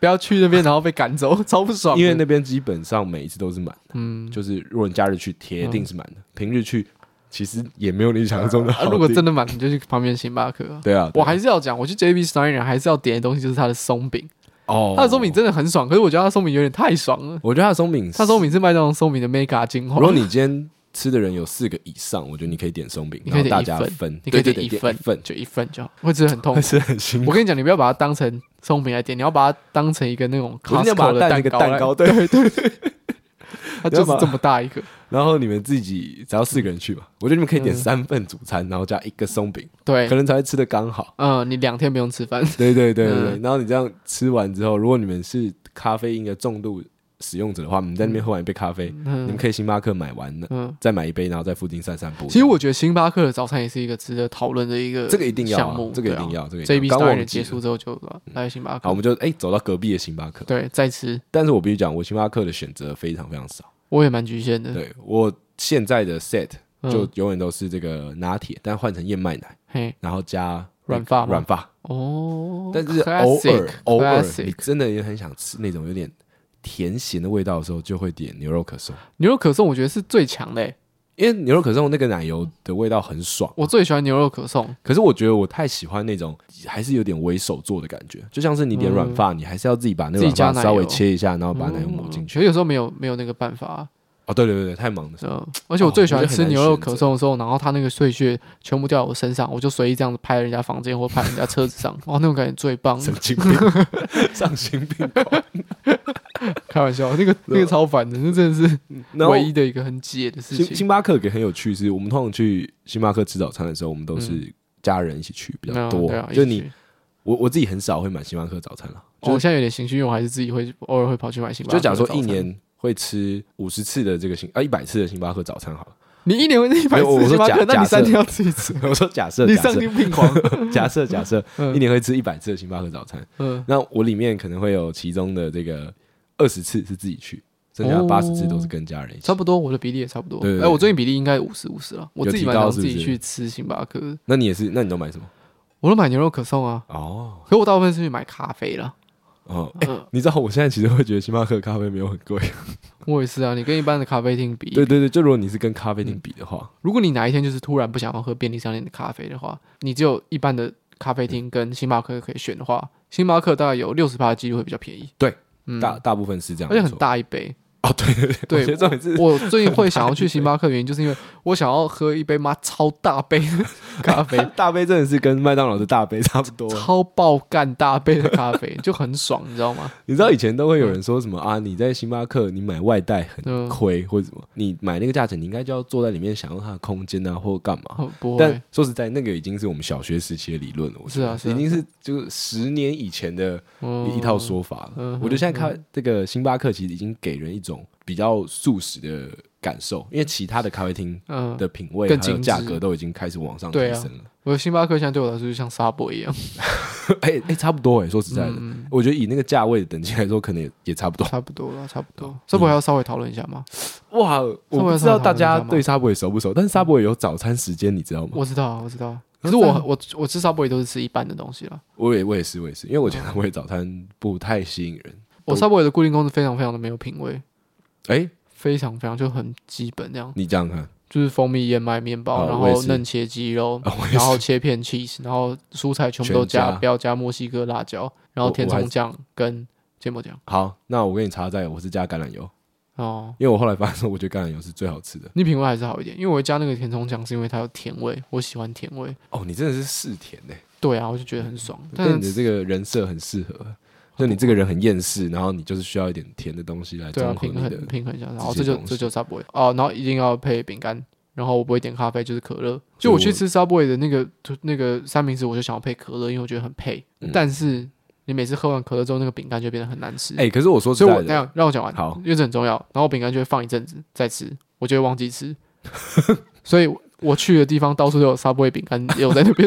不要去那边然后被赶走，超不爽的。 因为那边基本上每一次都是满的，嗯，就是如果你假日去，铁定是满的，平日去。其实也没有你想象中的好、啊。 如果真的满，你就去旁边星巴克、啊。 对啊， 我还是要讲，我去 J B Steiner 还是要点的东西就是它的松饼。 哦， 它的松饼真的很爽，可是我觉得它的松饼有点太爽了。 我觉得它的松饼， 它松饼是麦当劳松饼的 mega 精华。 如果你今天吃的人有四个以上，我觉得你可以点松饼，然后大家分， 你可以点一份， 份就一份就好，会吃得很痛苦， 会吃很辛苦。 我跟你讲，你不要把它当成松饼来点，你要把它当成一个那种 Costco 的蛋糕， 蛋糕， 对对对。它就是这么大一个， 然后你们自己只要四个人去吧，我觉得你们可以点三份主餐，然后加一个松饼， 对， 可能才会吃得刚好。 嗯，你两天不用吃饭。 对对对对，然后你这样吃完之后，如果你们是咖啡因的重度使用者的话，你们在那边喝完一杯咖啡，你们可以星巴克买完了，再买一杯，然后在附近散散步。 其实我觉得星巴克的早餐也是一个值得讨论的一个这个一定要项目， 这个一定要，这个 J B 刚忘记结束之后就来星巴克。 好，我们就哎走到隔壁的星巴克， 对，再吃。 但是我必须讲，我星巴克的选择非常非常少。 我也蛮局限的。 对，我现在的 set 就永远都是这个拿铁，但换成燕麦奶，然后加软发软发哦。 但是偶尔偶尔你真的也很想吃那种有点甜咸的味道的时候，就会点牛肉可颂。 牛肉可颂我觉得是最强的、欸， 因为牛肉可颂那个奶油的味道很爽， 我最喜欢牛肉可颂。 可是我觉得我太喜欢那种还是有点微手做的感觉，就像是你点软发、嗯，你还是要自己把那个软发稍微切一下，然后把奶油抹进去。 其实有时候没有没有那个办法、啊。 哦，对对对，太忙了。 嗯，而且我最喜欢吃牛肉可颂的时候，然后它那个碎屑全部掉在我身上，我就随意这样子拍人家房间或拍人家车子上，哇，那种感觉最棒。 神经病，丧心病狂。 开玩笑，那个那个超烦的，那真的是唯一的一个很解的事情。 星巴克也很有趣，是我们通常去星巴克吃早餐的时候，我们都是家人一起去比较多。 嗯、 就你，我我自己很少会买星巴克早餐了。 我、哦、现在有点情绪，因为我还是自己会偶尔会跑去买星巴克。 就假如说一年会吃五十次的这个星啊一百次的星巴克早餐好了。 你一年会吃一百次星巴克，那你三天要吃一次。 我说假设， 你丧心病狂。 假设假设、嗯、一年会吃一百次的星巴克早餐，嗯，那我里面可能会有其中的这个二十次是自己去，剩下八十次都是跟家人一起。 差不多，我的比例也差不多。 对, 对, 对， 哎、欸，我最近比例应该五十五十了。我自己买到自己去吃星巴克。 那你也是？那你都买什么？ 我都买牛肉可颂啊。 哦， 可我大部分是去买咖啡啦。 哦、欸嗯，你知道我现在其实会觉得星巴克的咖啡没有很贵。 我也是啊，你跟一般的咖啡厅比， 对对对，就如果你是跟咖啡厅比的话、嗯， 如果你哪一天就是突然不想要喝便利商店的咖啡的话，你只有一般的咖啡厅跟星巴克可以选的话，星巴克大概有六十趴的几率会比较便宜。 对， 嗯、 大大部分是这样， 而且很大一杯。 哦，对对对， 对，我, 我最近会想要去星巴克的原因，就是因为我想要喝一杯妈超大杯的咖啡， 大杯真的是跟麦当劳的大杯差不多， 超爆干大杯的咖啡就很爽，你知道吗？ 你知道以前都会有人说什么、嗯、啊？你在星巴克你买外带很亏、嗯，或者什么？你买那个价钱，你应该就要坐在里面享用它的空间啊，或干嘛、 哦？不会。 但说实在，那个已经是我们小学时期的理论了。我是啊，是啊， 已经是就是十年以前的一套说法了。嗯、我觉得现在看这个星巴克，其实已经给人一种比较素食的感受，因为其他的咖啡厅的品味还有价格都已经开始往上提升了。 啊、我的星巴克现在对我来说就像 Subway 一样， 哎哎、欸欸，差不多哎、欸。说实在的、嗯，我觉得以那个价位的等级来说，可能 也, 也差不多， 差不多了，差不多。Subway、嗯、还要稍微讨论一下吗？ 哇，我不知道大家对 Subway 熟不熟，但是 Subway 有早餐时间，你知道吗？ 我知道，我知道。可是我我我吃 Subway 都是吃一般的东西啦。 我也我也是我也是，因为我觉得 Subway 早餐不太吸引人。 我 Subway 的固定工资非常非常的没有品味。 哎、欸。 非常非常就很基本那样， 你这样看， 就是蜂蜜燕麦面包、哦，然后嫩切鸡肉、哦，然后切片 cheese， 然后蔬菜全部都加，不要加墨西哥辣椒，然后甜葱酱跟芥末酱。 好，那我跟你插在，我是加橄榄油哦， 因为我后来发现，我觉得橄榄油是最好吃的。 你品味还是好一点，因为我会加那个甜葱酱，是因为它有甜味，我喜欢甜味。 哦，你真的是嗜甜欸。 对啊，我就觉得很爽， 跟你的这个人设很适合。就你这个人很厌世，然后你就是需要一点甜的东西来综合你的、 啊、平衡平衡一下，然后这就这就 Subway 哦，然后一定要配饼干，然后我不会点咖啡，就是可乐。就我去吃 Subway 的那个那个三明治，我就想要配可乐，因为我觉得很配。嗯、但是你每次喝完可乐之后，那个饼干就变得很难吃。 哎、欸，可是我说实在的， 所以我那样让我讲完， 好， 因为这很重要。然后饼干就会放一阵子再吃，我就会忘记吃。所以我去的地方到处都有 Subway 饼干，也有在那边。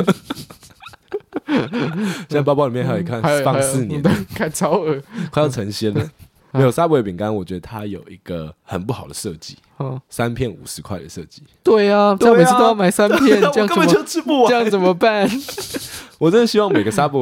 现在包包里面还有一看放四年， 看超恶， 快要成仙了。没有 Subway 饼干，我觉得它有一个很不好的设计，嗯，三片五十块的设计。 对啊，这样每次都要买三片，这样根本就吃不完， 这样怎么办？ 我真的希望每个 Subway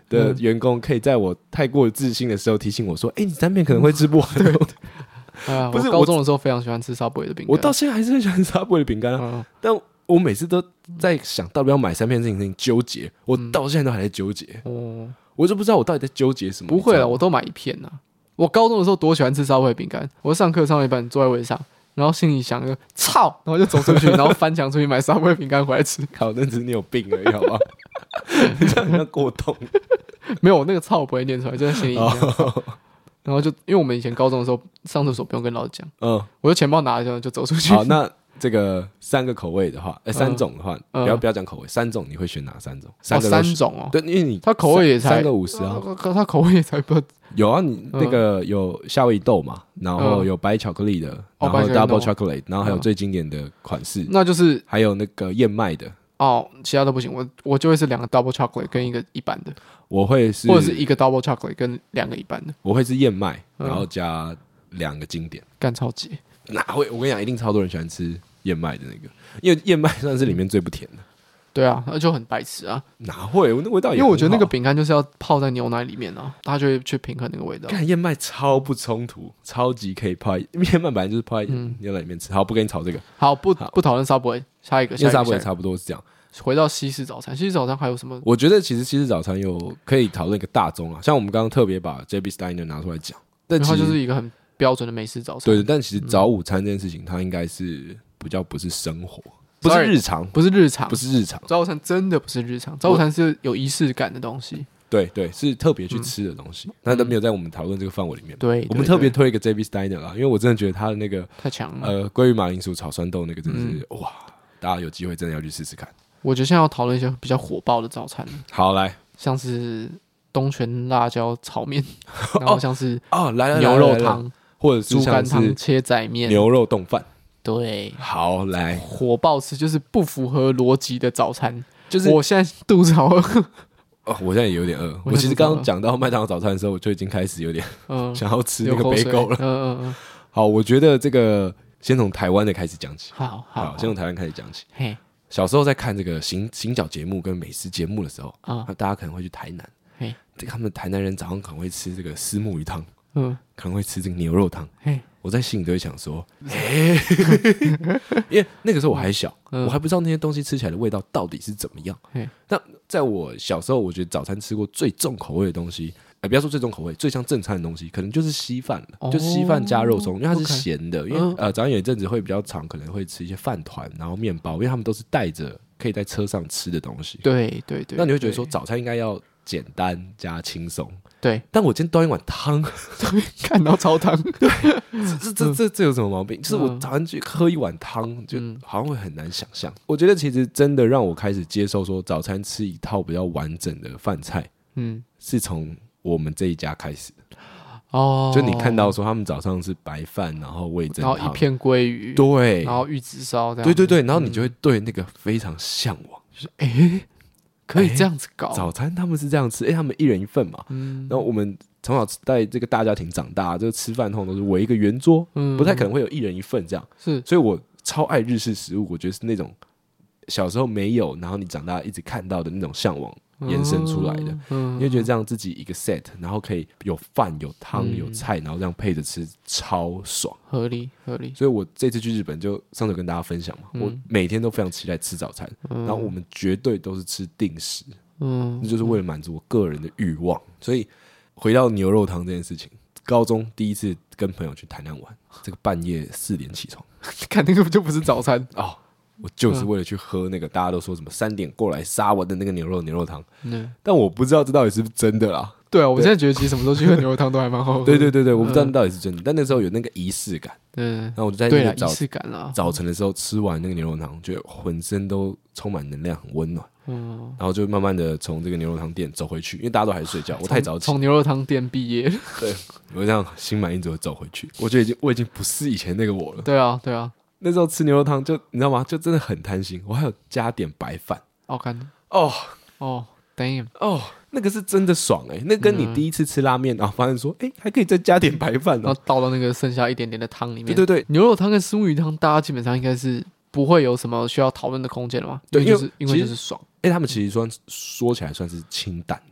的员工可以在我太过自信的时候提醒我说：“哎、欸，你三片可能会吃不完。”对， 哎呀，不是，我高中的时候非常喜欢吃 Subway 的饼干， 我到现在还是很喜欢吃 Subway 的饼干、啊嗯，但我每次都在想到底要买三片这件事情纠结，我到现在都还在纠结。哦、嗯，我就不知道我到底在纠结什么。 不会了，我都买一片呐、啊。我高中的时候多喜欢吃 Subway 饼干，我上课上到一半坐在位上。然后心里想个操，然后就走出去，然后翻墙出去买 Subway 饼干回来吃。 靠，那只是你有病而已，好吧？你这样像过动。 没有，我那个操不会念出来，就在心里想。Oh. 然后就因为我们以前高中的时候上厕所不用跟老师讲，嗯，我就钱包拿着就走出去。 好，那这个三个口味的话，哎，三种的话，嗯、不要不要讲口味，三种你会选哪三种？三个、 哦、三种哦， 对，因为你它口味也才三个五十啊， 它口味也才不。 有啊，你那个有夏威夷豆嘛，然后有白巧克力的，然后 double chocolate， 然后还有最经典的款式， 那就是还有那个燕麦的哦，其他都不行。我我就会是两个 double chocolate 跟一个一般的， 我会是或者是一个 double chocolate 跟两个一般的， 我会是燕麦，然后加两个经典， 干超级哪会？我跟你讲，一定超多人喜欢吃燕麦的那个，因为燕麦算是里面最不甜的。 对啊，那就很白痴啊！ 哪会？我那味道也很好， 因为我觉得那个饼干就是要泡在牛奶里面啊，它就会去平衡那个味道。 看燕麦超不冲突，超级可以泡，因为燕麦本来就是泡在牛奶里面吃。好，不跟你吵这个。 好，不不讨论 Subway， 下一个，下一个 Subway 差不多是这样。 回到西式早餐，西式早餐还有什么？ 我觉得其实西式早餐有可以讨论一个大宗啊，像我们刚刚特别把 J B Steiner 拿出来讲，但它就是一个很标准的美式早餐。 对，但其实早午餐这件事情，它应该是比较不是生活。不是日常， 不是日常， 不是日常。 早午餐真的不是日常，早午餐是有仪式感的东西。 对对，是特别去吃的东西，那、嗯、都没有在我们讨论这个范围里面。 对， 我们特别推一个 J B Steiner 啦，因为我真的觉得他的那个太强了。 呃，鲑鱼马铃薯炒酸豆那个真的是、嗯、哇，大家有机会真的要去试试看。 我觉得现在要讨论一些比较火爆的早餐。 好，来， 像是东泉辣椒炒面，然后像是哦，来了牛肉汤， 或者是猪肝汤、切仔面、 牛肉冻饭。 对， 好来火爆吃就是不符合逻辑的早餐，就是我现在肚子好饿哦，我现在也有点饿。我, 我其实刚刚讲到麦当劳早餐的时候，我就已经开始有点、嗯、想要吃那个贝狗了。嗯嗯嗯。好，我觉得这个先从台湾的开始讲起。 好 好, 好， 先从台湾开始讲起。 嘿， 小时候在看这个行行脚节目跟美食节目的时候，啊、嗯，大家可能会去台南，嘿，这个他们台南人早上可能会吃这个虱目鱼汤，嗯，可能会吃这个牛肉汤，嘿。我在心里都会想说，欸、因为那个时候我还小、嗯，我还不知道那些东西吃起来的味道到底是怎么样。那在我小时候，我觉得早餐吃过最重口味的东西，呃，不要说最重口味，最像正餐的东西，可能就是稀饭了、哦，就稀饭加肉松，因为它是咸的。Okay, 因为、嗯、呃，早上有一阵子会比较长，可能会吃一些饭团，然后面包，因为他们都是带着可以在车上吃的东西。 对对 对, 對， 那你会觉得说早餐应该要简单加轻松。 对， 但我今天端一碗汤， 看到超汤， 对，这这这这有什么毛病？就是我早上去喝一碗汤，就好像会很难想象。我觉得其实真的让我开始接受说早餐吃一套比较完整的饭菜，嗯，是从我们这一家开始的。哦，就你看到说他们早上是白饭，然后味噌汤， 然后一片鲑鱼， 对， 然后玉子烧， 对对对，然后你就会对那个非常向往，就是哎。欸可以这样子搞、欸、 早餐他们是这样吃，哎、欸，他们一人一份嘛。嗯，然后我们从小在这个大家庭长大，这个吃饭通常都是围一个圆桌，嗯，不太可能会有一人一份这样。是，所以我超爱日式食物，我觉得是那种小时候没有，然后你长大一直看到的那种向往延伸出来的。嗯，你会觉得这样自己一个 set， 然后可以有饭有汤、嗯、有菜，然后这样配着吃，超爽， 合理合理。 所以我这次去日本就上次跟大家分享嘛、嗯，我每天都非常期待吃早餐、嗯，然后我们绝对都是吃定时，嗯，那就是为了满足我个人的欲望。所以回到牛肉汤这件事情，高中第一次跟朋友去台南玩，这个半夜四点起床， 看那个就不是早餐哦。我就是为了去喝那个、嗯、大家都说什么三点过来杀我的那个牛肉牛肉汤、嗯，但我不知道这到底是不是真的啦。 对啊，我现在觉得其实什么时候去喝牛肉汤都还蛮好喝的。 对对对对，我不知道那到底是真的，嗯、但那时候有那个仪式感。 嗯， 然后我就在那个早仪式感啦， 早晨的时候吃完那个牛肉汤，觉得浑身都充满能量，很温暖。嗯，然后就慢慢的从这个牛肉汤店走回去，因为大家都还是睡觉，我太早起。 从牛肉汤店毕业， 对，我这样心满意足的走回去，我觉得已经我已经不是以前那个我了。 对啊，对啊。 那时候吃牛肉汤就你知道吗？就真的很贪心，我还有加点白饭。 好看哦哦 ，damn 哦，那个是真的爽哎、欸！那跟你第一次吃拉面，然后发现说，哎、欸，还可以再加点白饭、喔， 然后倒到那个剩下一点点的汤里面。 对对对， 牛肉汤跟虱目鱼汤，大家基本上应该是不会有什么需要讨论的空间了嘛？ 对， 因为就是因为就是爽。 哎、欸，他们其实算说起来算是清淡的。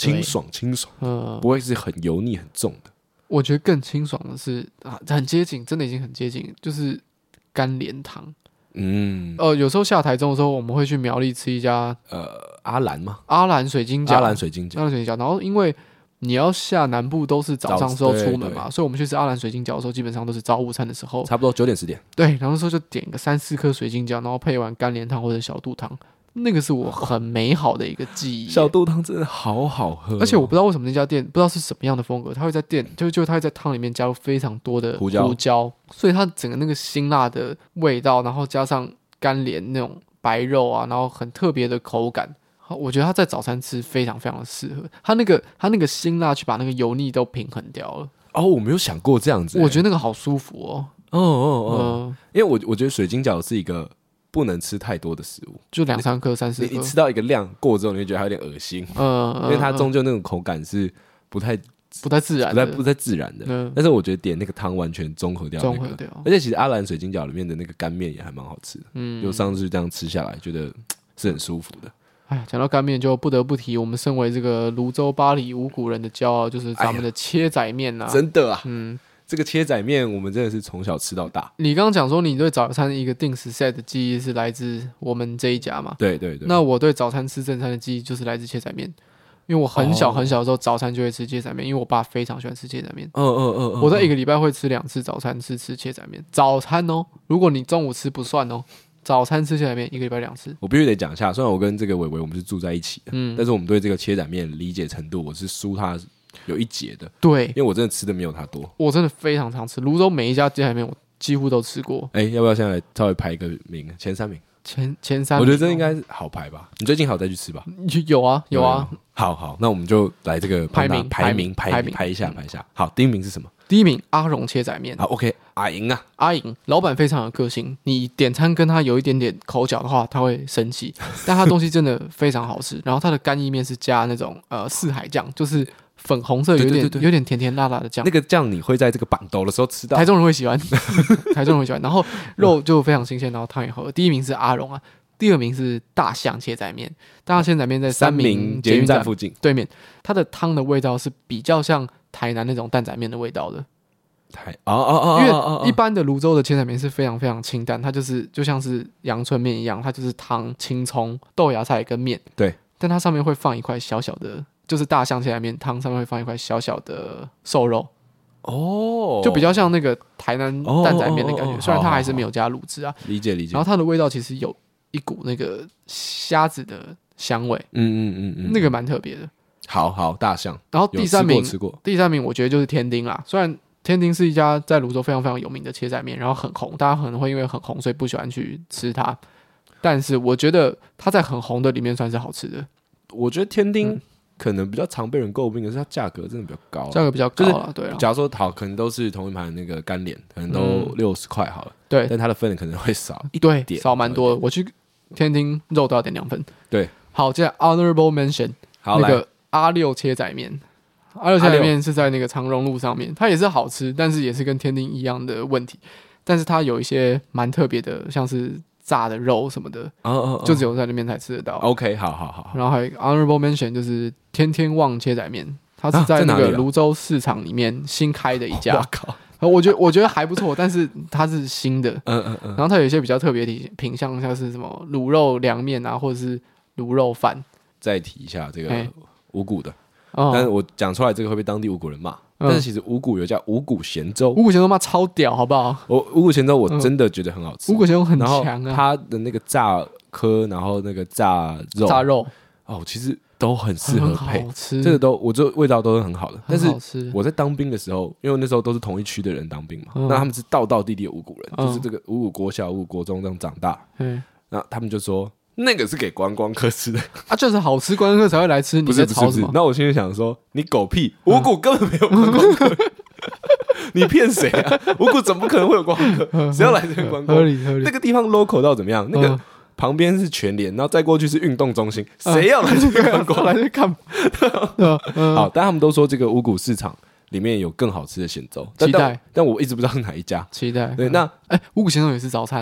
清爽清爽， 嗯， 不会是很油腻很重的。 我觉得更清爽的是啊，很接近，真的已经很接近，就是干莲汤。 嗯， 呃，有时候下台中的时候，我们会去苗栗吃一家呃，阿兰吗？ 阿兰水晶饺， 阿兰水晶饺， 阿兰水晶饺。然后因为你要下南部都是早上时候出门嘛， 对所以我们去吃阿兰水晶饺的时候，基本上都是早午餐的时候， 差不多九点十点。 对，然后那时候就点个三四颗水晶饺，然后配碗干莲汤或者小肚汤，那个是我很美好的一个记忆。 小肚汤真的好好喝哦， 而且我不知道为什么那家店不知道是什么样的风格，它会在店就就它会在汤里面加入非常多的胡椒胡椒，所以它整个那个辛辣的味道，然后加上干莲那种白肉啊，然后很特别的口感。我觉得它在早餐吃非常非常的适合，它那个它那个辛辣去把那个油腻都平衡掉了。 哦，我没有想过这样子欸， 我觉得那个好舒服哦。 哦哦哦， 嗯， 因为我我觉得水晶饺是一个不能吃太多的食物， 就两三颗、三四颗你你，吃到一个量过之后，你会觉得它有点恶心， 嗯， 因为它嗯终究那种口感是不太不太自然的， 不太不太自然的。 嗯但是我觉得点那个汤完全综合掉那个， 综合掉。 而且其实阿兰水晶饺里面的那个干面也还蛮好吃的， 嗯， 就上次这样吃下来，觉得是很舒服的。 哎，讲到干面，就不得不提我们身为这个泸州八里五股人的骄傲，就是咱们的切仔面呐、啊。 真的啊， 嗯， 这个切仔面我们真的是从小吃到大。 你刚刚讲说你对早餐一个定时 set 的记忆是来自我们这一家嘛？ 对对对， 那我对早餐吃正餐的记忆就是来自切仔面，因为我很小哦很小的时候早餐就会吃切仔面，因为我爸非常喜欢吃切仔面。 嗯嗯嗯嗯， 我在一个礼拜会吃两次早餐，是吃切仔面。早餐哦，如果你中午吃不算哦，早餐吃切仔面一个礼拜两次。 我必须得讲一下，虽然我跟这个伟伟我们是住在一起的， 嗯， 但是我们对这个切仔面理解程度，我是输他有一截的， 对因为我真的吃的没有他多。 我真的非常常吃，泸州每一家切仔面我几乎都吃过。 哎、要不要现在来稍微排一个名，前三名？ 前前三名哦， 我觉得这应该是好排吧。你最近还有再去吃吧？ 有啊有啊。 好好，那我们就来这个排名排名排排名排一下排一下。好，第一名是什么？ 第一名阿荣切仔面， 好 ，OK， 阿莹啊， 阿颖老板非常有个性，你点餐跟他有一点点口角的话，他会生气，但他东西真的非常好吃。然后他的干意面是加那种呃四海酱，就是粉红色有点对对对对有点甜甜辣辣的酱那。个酱你会在这个板豆的时候吃到台。中人会喜欢，台中人会喜欢。然后肉就非常新鲜，然后汤也好喝。第一名是阿荣啊，第二名是大象切仔面。大象切仔面在三明明捷运站附近， 对面，它的汤的味道是比较像台南那种担仔面的味道的。 台哦哦哦， 因哦为一般的泸州的切仔面是非常非常清淡，它就是就像是阳春面一样，它就是汤、青葱、豆芽菜跟面。 对， 但它上面会放一块小小的，就是大象切仔面汤上面会放一块小小的瘦肉， 哦， 就比较像那个台南担仔面的感觉。 哦哦哦哦虽然它还是没有加卤汁啊， 理解理解。 然后它的味道其实有一股那个虾子的香味， 嗯嗯嗯嗯， 那个蛮特别的。 好好大象， 然后有第三名， 吃过吃过第三名我觉得就是天丁啦。虽然天丁是一家在泸州非常非常有名的切仔面，然后很红，大家可能会因为很红所以不喜欢去吃它，但是我觉得它在很红的里面算是好吃的， 我觉得天丁嗯可能比较常被人诟病的是它价格真的比较高啊， 价格比较高就是了，对啊， 假如说好，可能都是同一盘那个干脸，可能都嗯六十块好了， 对但它的分可能会少一对， 点， 少蛮多的。我去天丁肉都要点两份。 对， 好，接下来 honorable mention 好来， 那个阿六切仔面。阿六切仔面是在那个长荣路上面，它也是好吃，但是也是跟天丁一样的问题，但是它有一些蛮特别的，像是炸的肉什么的， 哦哦，哦就只有在那边才吃得到。 OK， 好好好， 然后还有一个 honorable mention 就是天天旺切仔面，它是啊在那个在哪里啊泸州市场里面新开的一家， 哇靠， 呃我觉得我觉得还不错，但是它是新的， 嗯嗯嗯， 然后它有一些比较特别的品相，像是什么卤肉凉面啊，或者是卤肉饭。 再提一下这个哎五谷的， 哦但是我讲出来这个会被当地五谷人骂， 嗯但是其实五谷有叫五谷咸粥， 五谷咸粥妈超屌，好不好？ 我五谷咸粥我真的觉得很好吃， 五谷咸粥很然后强啊， 它的那个炸科，然后那个炸肉， 炸肉哦，其实都很适合很配， 好吃， 这个都我觉得味道都是很好的。但是很好吃。 我在当兵的时候，因为那时候都是同一区的人当兵嘛， 嗯那他们是道道地地的五谷人， 嗯就是这个五谷国小、五谷国中这样长大， 嗯那他们就说那个是给观光客吃的， 啊，就是好吃，观光客才会来吃。你不是不是不是在吵什么。？ 那我心里想说，你狗屁，五谷根本没有观光客。你骗谁啊？五谷怎么可能会有观光客？谁要来这边观光合？理合理那。个地方 local 到怎么样？那个嗯旁边是全联，然后再过去是运动中心，谁要来这边观光？ 过来就看。嗯嗯好，但他们都说这个五谷市场里面有更好吃的咸粥，但期待但但我一直不知道是哪一家。 期待。 对，那哎，五谷咸粥也是早餐哦。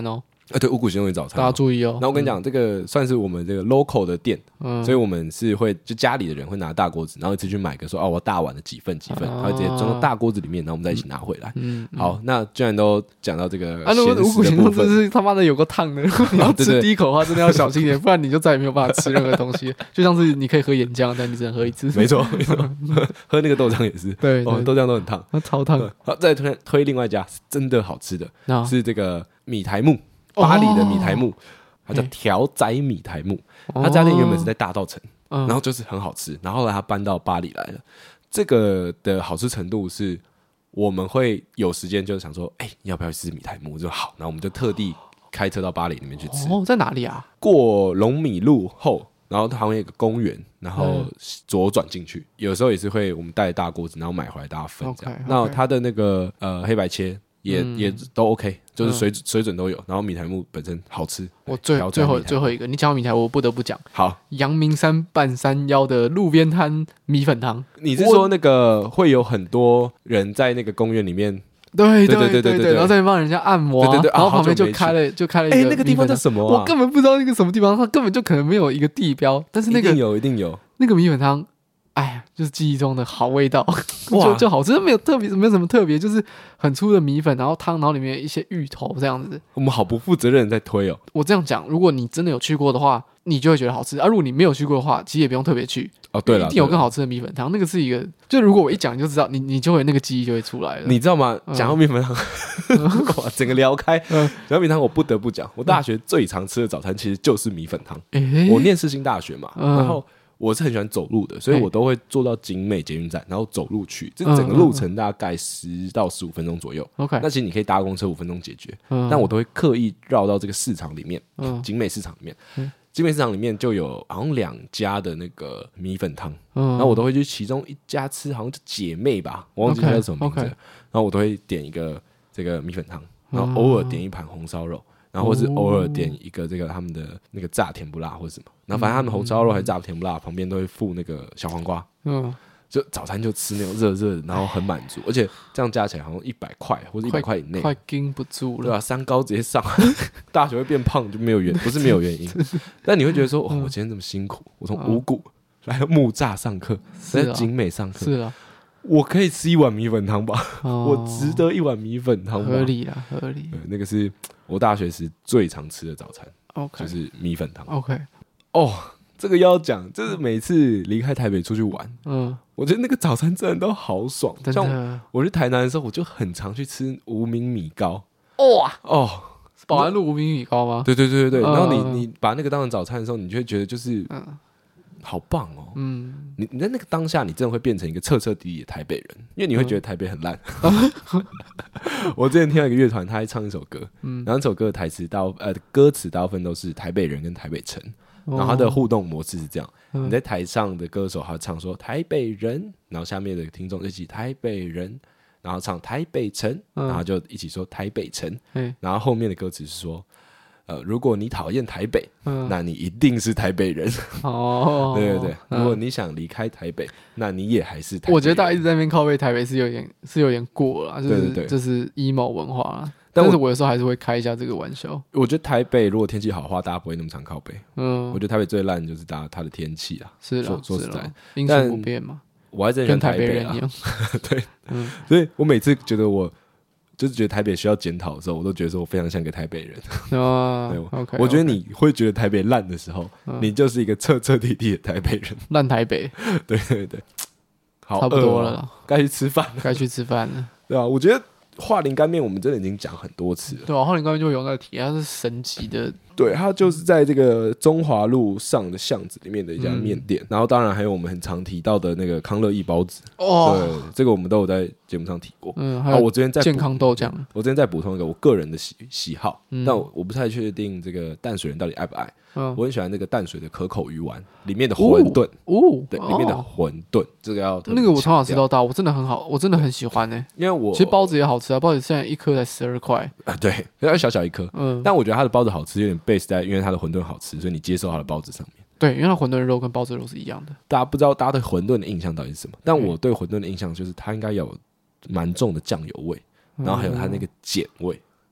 啊，对，五谷行动早餐， 大家注意哦。 那我跟你讲，这个算是我们这个 local 的店，嗯，所以我们是会就家里的人会拿大锅子，然后一次去买个说哦，我大碗的几份几份，他会直接装到大锅子里面，然后我们再一起拿回来。嗯，好，那既然都讲到这个， 啊，如果五谷行动真是他妈的有个烫的，你要吃第一口的话，真的要小心一点，不然你就再也没有办法吃任何东西。就像是你可以喝岩浆，但你只能喝一次。 没错，没错，喝那个豆浆也是， 对， 哦，豆浆都很烫， 超烫。 好，再推推另外一家是真的好吃的，是这个米苔目。巴黎的米苔目，它叫条仔米苔目。他家店原本是在大稻埕，然后就是很好吃，然后后来他搬到巴黎来了。这个的好吃程度是，我们会有时间就是想说，哎、欸，你要不要去吃米苔目？就好，然后我们就特地开车到巴黎里面去吃。 哦，在哪里啊？ 过龙米路后，然后它好像有个公园，然后左转进去。有时候也是会我们带大锅子，然后买回来大家分这样。Okay, okay. 那它的那个呃黑白切。也、嗯、也都 OK， 就是水、嗯、水准都有，然后米苔目本身好吃。 我最最后最后一个，你讲到米苔，我不得不讲。 好， 阳明山半山腰的路边摊米粉汤。 你是说那个会有很多人在那个公园里面？ 对对对对对，然后在那边帮人家按摩、啊，对对对，然后旁边就开了就开了一个。哎、 欸，那个地方叫什么、啊？ 我根本不知道那个什么地方，它根本就可能没有一个地标，但是那个一定有一定有那个米粉汤。哎呀，就是记忆中的好味道，就就好吃，没有特别，没有什么特别，就是很粗的米粉，然后汤，然后里面有一些芋头这样子。 我们好不负责任在推哦。 我这样讲，如果你真的有去过的话，你就会觉得好吃；而、啊、如果你没有去过的话，其实也不用特别去。 哦，对了， 一定有更好吃的米粉汤。那个是一个，就如果我一讲你就知道，你你就会那个记忆就会出来了。 你知道吗？讲到米粉汤，哇，整个聊开。讲到米粉汤，我不得不讲，我大学最常吃的早餐其实就是米粉汤。欸、我念世新大学嘛，嗯、然后。我是很喜欢走路的，所以我都会坐到景美捷运站，然后走路去。这整个路程大概十到十五分钟左右。OK， 那其实你可以搭公车五分钟解决，嗯、但我都会刻意绕到这个市场里面，嗯、景美市场里面。嗯、景美市场里面就有好像两家的那个米粉汤，嗯、然后我都会去其中一家吃，好像叫姐妹吧，我忘记它叫什么名字。Okay, okay. 然后我都会点一个这个米粉汤，然后偶尔点一盘红烧肉。然后或是偶尔点一个这个他们的那个炸甜不辣或者什么，然后反正他们红烧肉还是炸甜不辣，旁边都会附那个小黄瓜，嗯，就早餐就吃那种热热的，然后很满足，而且这样加起来好像一百块或者一百块以内， 快盯不住了， 对啊，三高直接上，大学会变胖就没有原不是没有原因，但你会觉得说，哦，我今天这么辛苦，我从五谷来到木栅上课，在景美上课， 是啊。 我可以吃一碗米粉汤吧，哦、我值得一碗米粉汤吧， 合理啦，合理。 那个是我大学时最常吃的早餐 ，OK， 就是米粉汤。 OK， 哦，这个要讲，就是每次离开台北出去玩，嗯，我觉得那个早餐真的都好爽。像我去台南的时候，我就很常去吃无名米糕。 哇哦， 保安路无名米糕吗？ 对对对对对。嗯、然后你你把那个当成早餐的时候，你就会觉得就是。嗯好棒哦！嗯，你你在那个当下，你真的会变成一个彻彻底底的台北人，因为你会觉得台北很烂。嗯、我之前听到一个乐团，他还唱一首歌，嗯，然后这首歌的台词大呃歌词大部分都是台北人跟台北城，哦、然后他的互动模式是这样：嗯、你在台上的歌手他唱说台北人，然后下面的听众一起台北人，然后唱台北城，嗯、然后就一起说台北城，嗯、然后后面的歌词是说。呃，如果你讨厌台北，嗯、那你一定是台北人。哦，对对对。如果你想离开台北，嗯、那你也还是台北人。 我觉得大家一直在那边靠北台北是有点是有点过了，就是对对对就是 emo 文化啦。但是我有时候还是会开一下这个玩笑。 我觉得台北如果天气好的话，大家不会那么常靠北。嗯，我觉得台北最烂就是大家它的天气啦。 是说说实在， 因素不变嘛。 我还真喜欢台北啊。对，嗯，所以我每次觉得我。就是觉得台北需要检讨的时候，我都觉得说我非常像个台北人。哦，OK，我觉得你会觉得台北烂的时候，嗯、你就是一个彻彻底底的台北人。 烂台北， 对对对，好， 差不多了啦， 该去吃饭， 该去吃饭了， 对吧、啊？我觉得桦林干面我们真的已经讲很多次了， 对啊，桦林干面就有那个体，它是神奇的。 对，它就是在这个中华路上的巷子里面的一家面店，嗯、然后当然还有我们很常提到的那个康乐意包子哦，对，这个我们都有在节目上提过。嗯，还有我之前在健康豆浆， 我之前再补充一个我个人的喜喜好，嗯、但我我不太确定这个淡水人到底爱不爱。嗯、我很喜欢那个淡水的可口鱼丸里面的馄饨哦，对，里面的馄饨，这个要那个我从小吃到大，我真的很好，我真的很喜欢呢、欸。因为我其实包子也好吃啊，包子现在一颗才十二块啊，对，它小小一颗，嗯，但我觉得它的包子好吃，有点 base 在因为它的馄饨好吃，所以你接受它的包子上面。 对，因为它馄饨肉跟包子肉是一样的。 大家不知道大家对馄饨的印象到底是什么，但我对馄饨的印象就是它应该有蛮重的酱油味，然后还有它那个碱味。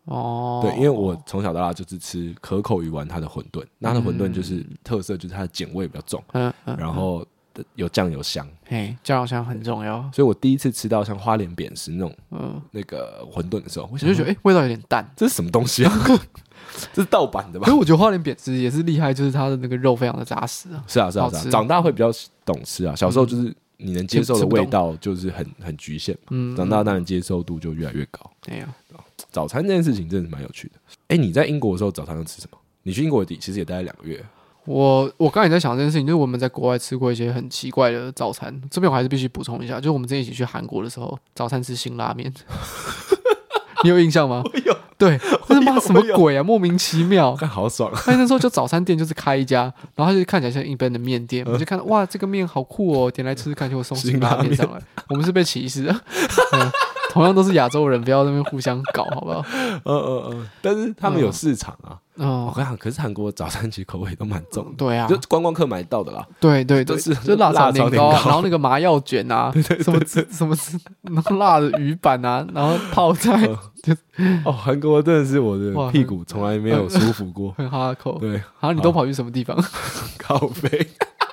哦， 对，因为我从小到大就是吃可口鱼丸它的馄饨，那它的馄饨就是特色就是它的碱味比较重， 嗯嗯， 然后有酱油香， 嘿，酱油香很重要， 所以我第一次吃到像花莲扁食那种嗯， 那个馄饨的时候，我我就觉得哎、欸，味道有点淡， 这是什么东西啊？这是盗版的吧？ 可是我觉得花莲扁食也是厉害，就是它的那个肉非常的扎实啊。 是啊是啊是啊，长大会比较懂吃啊，小时候就是你能接受的味道就是很很局限嘛，嗯，长大当然接受度就越来越高。 对呀， 早餐这件事情真的是蛮有趣的。哎，你在英国的时候早餐要吃什么？你去英国其实也待了两个月。 我我刚才也在想这件事情，就是我们在国外吃过一些很奇怪的早餐，这边我还是必须补充一下，就是我们之前一起去韩国的时候，早餐吃辛拉面。你有印象吗？ 我有， 对，我他妈什么鬼啊，莫名其妙， 看好爽啊！ 那那时候就早餐店就是开一家，然后它就看起来像一般的面店，我就看到哇，这个面好酷哦，点来吃吃看，就会送辛拉面上来。我们是被歧视的，嗯，同样都是亚洲人，不要在那边互相搞，好不好？ 嗯嗯嗯，但是他们有市场啊。 嗯， 我跟你讲，可是韩国早餐其实口味都蛮重的， 对啊， 就观光客买到的啦。 对对对， 就是就辣炒年糕， 辣炒年糕然后那个麻药卷啊， 对对对什么什么然后辣的鱼板啊，然后泡菜，就哦，韩国真的是我的哇屁股从来没有舒服过， 很哈口。 对， 好，你都跑去什么地方？ 靠背，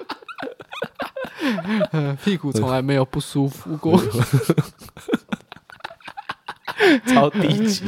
呃屁股从来没有不舒服过， 超低级。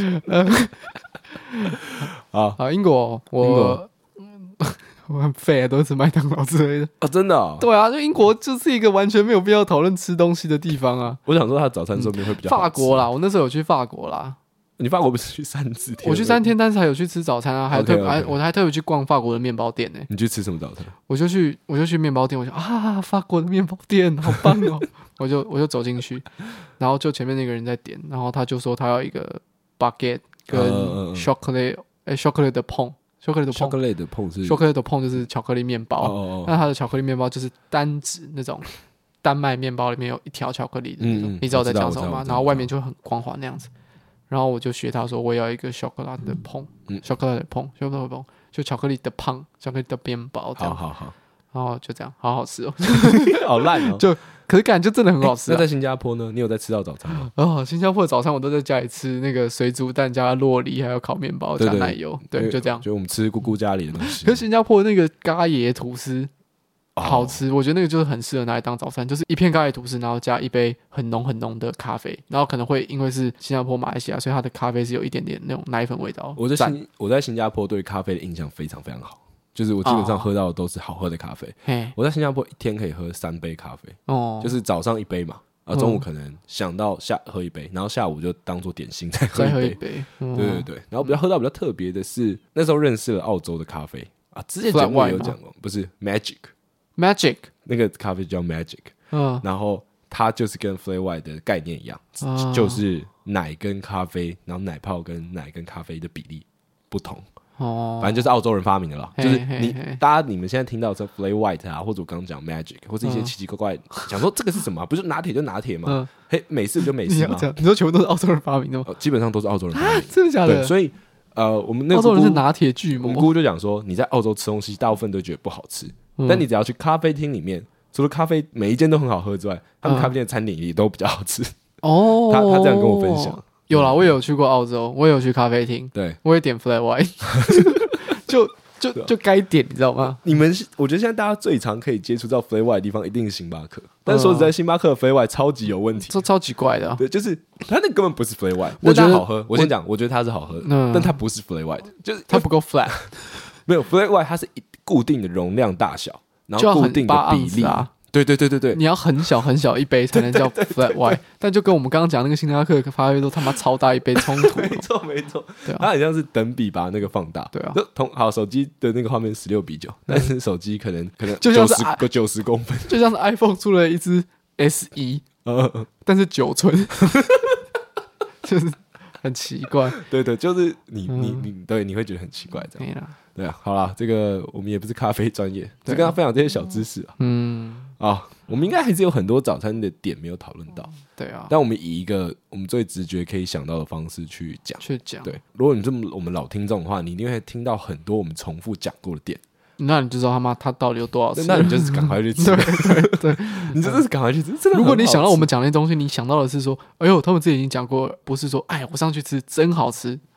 好好，英国英我国我很废啊，都是吃麦当劳之类的。 哦，真的哦。 对啊，就英国就是一个完全没有必要讨论吃东西的地方啊。 我想说，他早餐说明会比较好吃法国啦，我那时候有去法国啦， 你法国不是去三四天？ 我去三天，但是还有去吃早餐啊，还特 OK，OK 还我还特别去逛法国的面包店呢、欸。 你去吃什么早餐？ 我就去我就去面包店，我就啊，法国的面包店好棒哦，我就我就走进去，然后就前面那个人在点，然后他就说他要一个 baguette 跟嗯嗯嗯 chocolate 哎 chocolate 的碰 chocolate 的碰 chocolate 的碰是 chocolate 的碰就是巧克力面包， 哦哦那它的巧克力面包就是单指那种丹麦面包里面有一条巧克力的那种， 嗯嗯你知道我在讲什么吗？ 我知道我知道然后外面就很光滑那样子，然后我就学他说我也要一个 chocolate 的碰嗯 chocolate 的碰 chocolate 的碰就巧克力的胖巧克力的面包这样， 好好好， 然后就这样好好吃哦， 好烂哦。 就可是感觉就真的很好吃、啊那在新加坡呢？你有在吃到早餐吗？ 哦，新加坡的早餐我都在家里吃那个水煮蛋加酪梨，还有烤面包加对对奶油，对，就这样。 就我们吃姑姑家里的东西可。是新加坡那个咖椰吐司哦好吃，我觉得那个就是很适合拿来当早餐，就是一片咖椰吐司，然后加一杯很浓很浓的咖啡，然后可能会因为是新加坡、马来西亚，所以它的咖啡是有一点点那种奶粉味道。 我在赞新我在新加坡对咖啡的印象非常非常好，就是我基本上喝到的都是好喝的咖啡。 嘿我在新加坡一天可以喝三杯咖啡， 哦， 就是早上一杯嘛，啊，中午可能想到下喝一杯，然后下午就当做点心再喝再喝一一杯。 杯，嗯对对对，然后比较喝到比较特别的是，那时候认识了澳洲的咖啡啊，之前节目也有讲过，不是 Magic Magic， 那个咖啡叫 Magic， 嗯， 然后它就是跟 Flat White 的概念一样， 啊就是奶跟咖啡，然后奶泡跟奶跟咖啡的比例不同。 哦， 反正就是澳洲人发明的啦， 嘿就是你嘿嘿大家你们现在听到这 Flat White 啊，或者我刚刚讲 Magic，或者一些奇奇怪怪，想说这个是什么啊？不是拿铁就拿铁吗嗯？ 嘿，美式不就美式吗你要这？样，你说全部都是澳洲人发明的吗？ 呃基本上都是澳洲人发明的。 真的假对， 的？ 所以呃，我们那个澳洲人姑姑是拿铁巨魔我们姑姑就讲说，你在澳洲吃东西，大部分都觉得不好吃， 嗯但你只要去咖啡厅里面，除了咖啡每一间都很好喝之外，他们嗯咖啡店的餐点也都比较好吃。 哦， 他他这样跟我分享。 有啦，我也有去过澳洲，我也有去咖啡厅， 对， 我也点 flat white，就就就该点，你知道吗？ 你们是我觉得现在大家最常可以接触到 Flat White 的地方，一定是星巴克。但是说实在，星巴克的 Flat White 超级有问题。 这超级怪的啊、 对，就是它那根本不是 Flat White， 我觉得但它好喝。我先讲，我觉得它是好喝， 嗯但它不是 Flat White，就是它不够 flat， 没有 Flat White，它是一固定的容量大小，然就要很后固定的八比例盎司啊。 对对对对对， 你要很小很小一杯才能叫 flat white，但就跟我们刚刚讲那个星巴克咖啡都他妈超大一杯冲突了没错没错， 对啊它很像是等比把那个放大。 对啊就同好手机的那个画面十六比九，但是手机可能可能就像是九十个九十公分， 就像是 iPhone 出了一支 S 一， 呃， 但是九寸，就是很奇怪。 对对，就是你你嗯你对，你会觉得很奇怪这样。 没啦， 对啊，好啦，这个我们也不是咖啡专业，只对啊跟他分享这些小知识啊。 嗯， 啊，我们应该还是有很多早餐的点没有讨论到， 对啊， 但我们以一个我们最直觉可以想到的方式去讲。 去讲， 对，如果你这么我们老听众的话，你一定会听到很多我们重复讲过的点， 那你就知道他妈他到底有多少次。 那你就是赶快去吃， 对对对， 你真的是赶快去吃。真的很好吃， 如果你想到我们讲那些东西，你想到的是说，哎呦，他们之前已经讲过，不是说，哎，我上去吃真好吃，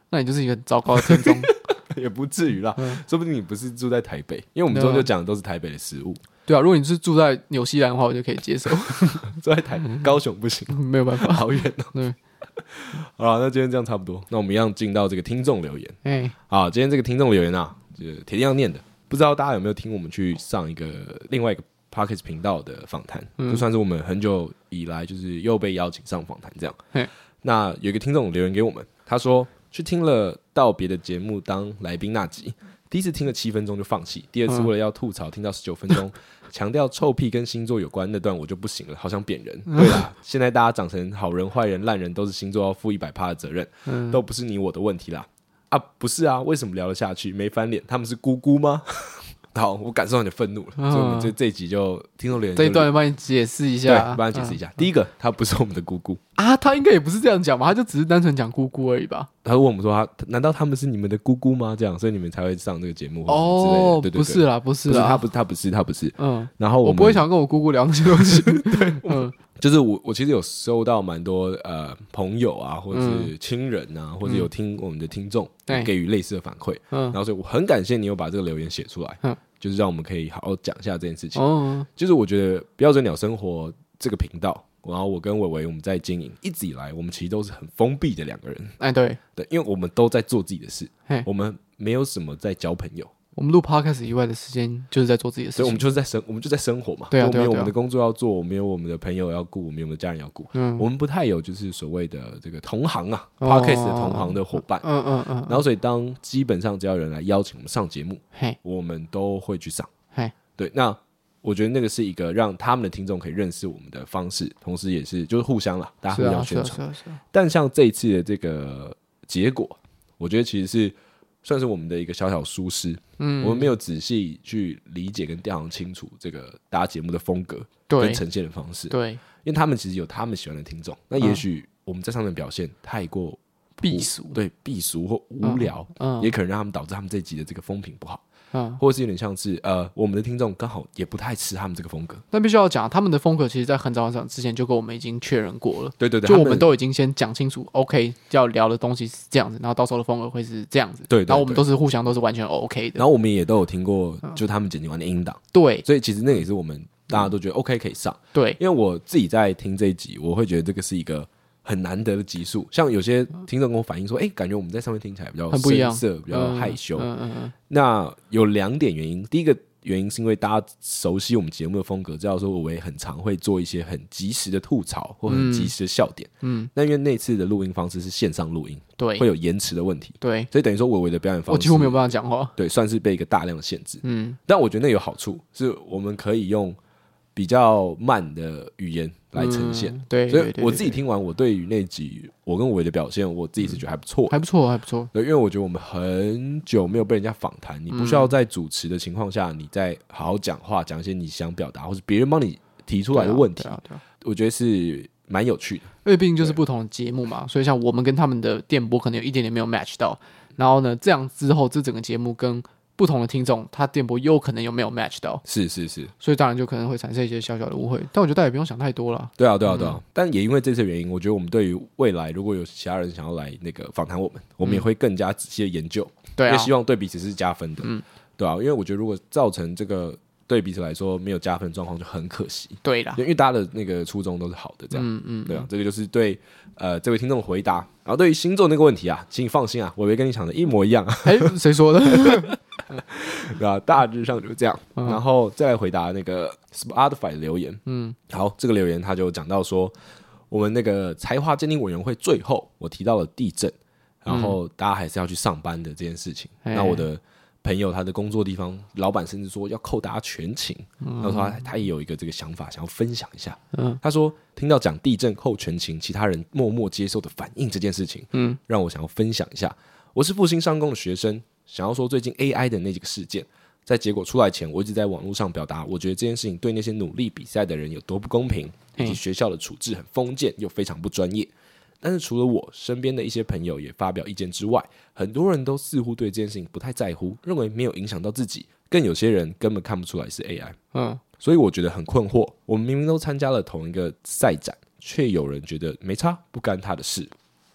那你就是一个很糟糕的听众。 也不至于啦、嗯，说不定你不是住在台北，因为我们终究讲的都是台北的食物。 对啊，如果你是住在纽西兰的话，我就可以接受。 住在台高雄不行， 没有办法， 好远哦、喔。 对， 好了，那今天这样差不多，那我们一样进到这个听众留言。哎、欸，好，今天这个听众留言啊，就铁定要念的。不知道大家有没有听我们去上一个另外一个 Podcast 频道的访谈、嗯，就算是我们很久以来就是又被邀请上访谈这样。欸、那有一个听众留言给我们，他说去听了到别的节目当来宾那集，第一次听了七分钟就放弃，第二次为了要吐槽听到十九分钟，强调臭屁跟星座有关那段我就不行了，好想扁人。对啦，现在大家长成好人坏人烂人都是星座要负一百趴的责任、嗯，都不是你我的问题啦。啊，不是啊，为什么聊得下去？没翻脸，他们是姑姑吗？好，我感受到你的愤怒了，嗯、所以我们这这一集就听众留言这一段帮你解释一下， 对，帮你解释一下、嗯。第一个，他不是我们的姑姑啊，他应该也不是这样讲吧？他就只是单纯讲姑姑而已吧？ 他问我们说他，他难道他们是你们的姑姑吗？这样，所以你们才会上这个节目或哦之类的。对对对， 不是啦，不是啦， 他不是，他不是，他不是。嗯，然后 我, 我不会想跟我姑姑聊那些东西。对， 嗯。就是我，我其实有收到蛮多呃朋友啊，或者是亲人啊，嗯、或者有听我们的听众、嗯、给予类似的反馈，嗯，然后所以我很感谢你有把这个留言写出来，嗯，就是让我们可以好好讲一下这件事情。哦，就是我觉得标准鸟生活这个频道，然后我跟伟伟我们在经营，一直以来我们其实都是很封闭的两个人， 哎，对对，因为我们都在做自己的事，我们没有什么在交朋友。 我们录 podcast 以外的时间就是在做自己的事情， 所以我们就是在生，我们就在生活嘛。 对啊， 我们有我们的工作要做，我们有我们的朋友要顾，我们有我们的家人要顾。嗯，我们不太有就是所谓的这个同行啊、哦、，podcast 的同行的伙伴。嗯嗯嗯。然后所以当基本上只要有人来邀請我们上节目，我们都会去上。对，那我觉得那个是一个让他们的听众可以认识我们的方式，同时也是就是互相啦，大家互相宣传。但像这一次的这个结果，我觉得其实是。算是我们的一个小小疏失，嗯，我们没有仔细去理解跟调查清楚这个大家节目的风格跟呈现的方式， 对， 因为他们其实有他们喜欢的听众，那也许我们在上面表现太过避俗， 对，避俗或无聊，嗯，也可能让他们导致他们这集的这个风评不好。嗯，或者是有点像是呃，我们的听众刚好也不太吃他们这个风格。 但必须要讲，他们的风格其实在很早很早之前就跟我们已经确认过了。 对对对， 就我们都已经先讲清楚 ，OK， 要聊的东西是这样子，然后到时候的风格会是这样子。 对， 对， 对， 然后我们都是互相都是完全 OK 的。 然后我们也都有听过，就他们剪辑完的音档。 对， 所以其实那也是我们大家都觉得 OK 可以上。 对， 因为我自己在听这一集，我会觉得这个是一个。很难得的集数，像有些听众跟我反映说，哎、欸，感觉我们在上面听起来比较生涩，比较害羞。嗯嗯嗯、那有两点原因，第一个原因是因为大家熟悉我们节目的风格，知道说我也很常会做一些很及时的吐槽或很及时的笑点。嗯，那因为那次的录音方式是线上录音，对，会有延迟的问题。 对， 所以等于说伟伟的表演方式， 我几乎没有办法讲话。 对，算是被一个大量的限制。嗯，但我觉得那有好处，是我们可以用比较慢的语言来呈现、嗯，对，所以我自己听完，我对于那集我跟伟的表现，我自己是觉得还不错、嗯， 还不错，还不错。 对，因为我觉得我们很久没有被人家访谈，你不需要在主持的情况下，你再好好讲话，讲一些你想表达，或是别人帮你提出来的问题，对啊对啊对啊、我觉得是蛮有趣的。 因为毕竟就是不同的节目嘛，所以像我们跟他们的电波可能有一点点没有 match 到，然后呢，这样之后这整个节目跟不同的听众，他电波有可能有没有 match 到？ 是是是， 所以当然就可能会产生一些小小的误会。但我觉得大家也不用想太多了。 对啊对啊对啊、嗯！但也因为这次原因，我觉得我们对于未来如果有其他人想要来那个访谈我们，我们也会更加仔细的研究。对、啊，因为希望对彼此是加分的。嗯，对啊，因为我觉得如果造成这个对彼此来说没有加分的状况，就很可惜。 对啦， 因为大家的那个初衷都是好的，这样。嗯嗯，对啊，这个就是对呃这位听众的回答。然后对于星座那个问题啊，请你放心啊，我会跟你讲的一模一样。 哎、欸，谁说的？ 对啊，大致上就是这样、嗯，然后再来回答那个 Spotify 的留言。嗯，好，这个留言他就讲到说，我们那个才华鉴定委员会最后我提到了地震，然后大家还是要去上班的这件事情。嗯、那我的朋友他的工作地方，老板甚至说要扣大家全勤。嗯，他说他他也有一个这个想法，想要分享一下。嗯，他说听到讲地震扣全勤，其他人默默接受的反应这件事情，嗯，让我想要分享一下。我是复兴商工的学生。想要说最近 A I 的那几个事件，在结果出来前，我一直在网络上表达，我觉得这件事情对那些努力比赛的人有多不公平，以及学校的处置很封建又非常不专业。但是除了我身边的一些朋友也发表意见之外，很多人都似乎对这件事情不太在乎，认为没有影响到自己，更有些人根本看不出来是 A I。嗯，所以我觉得很困惑，我们明明都参加了同一个赛展，却有人觉得没差，不干他的事。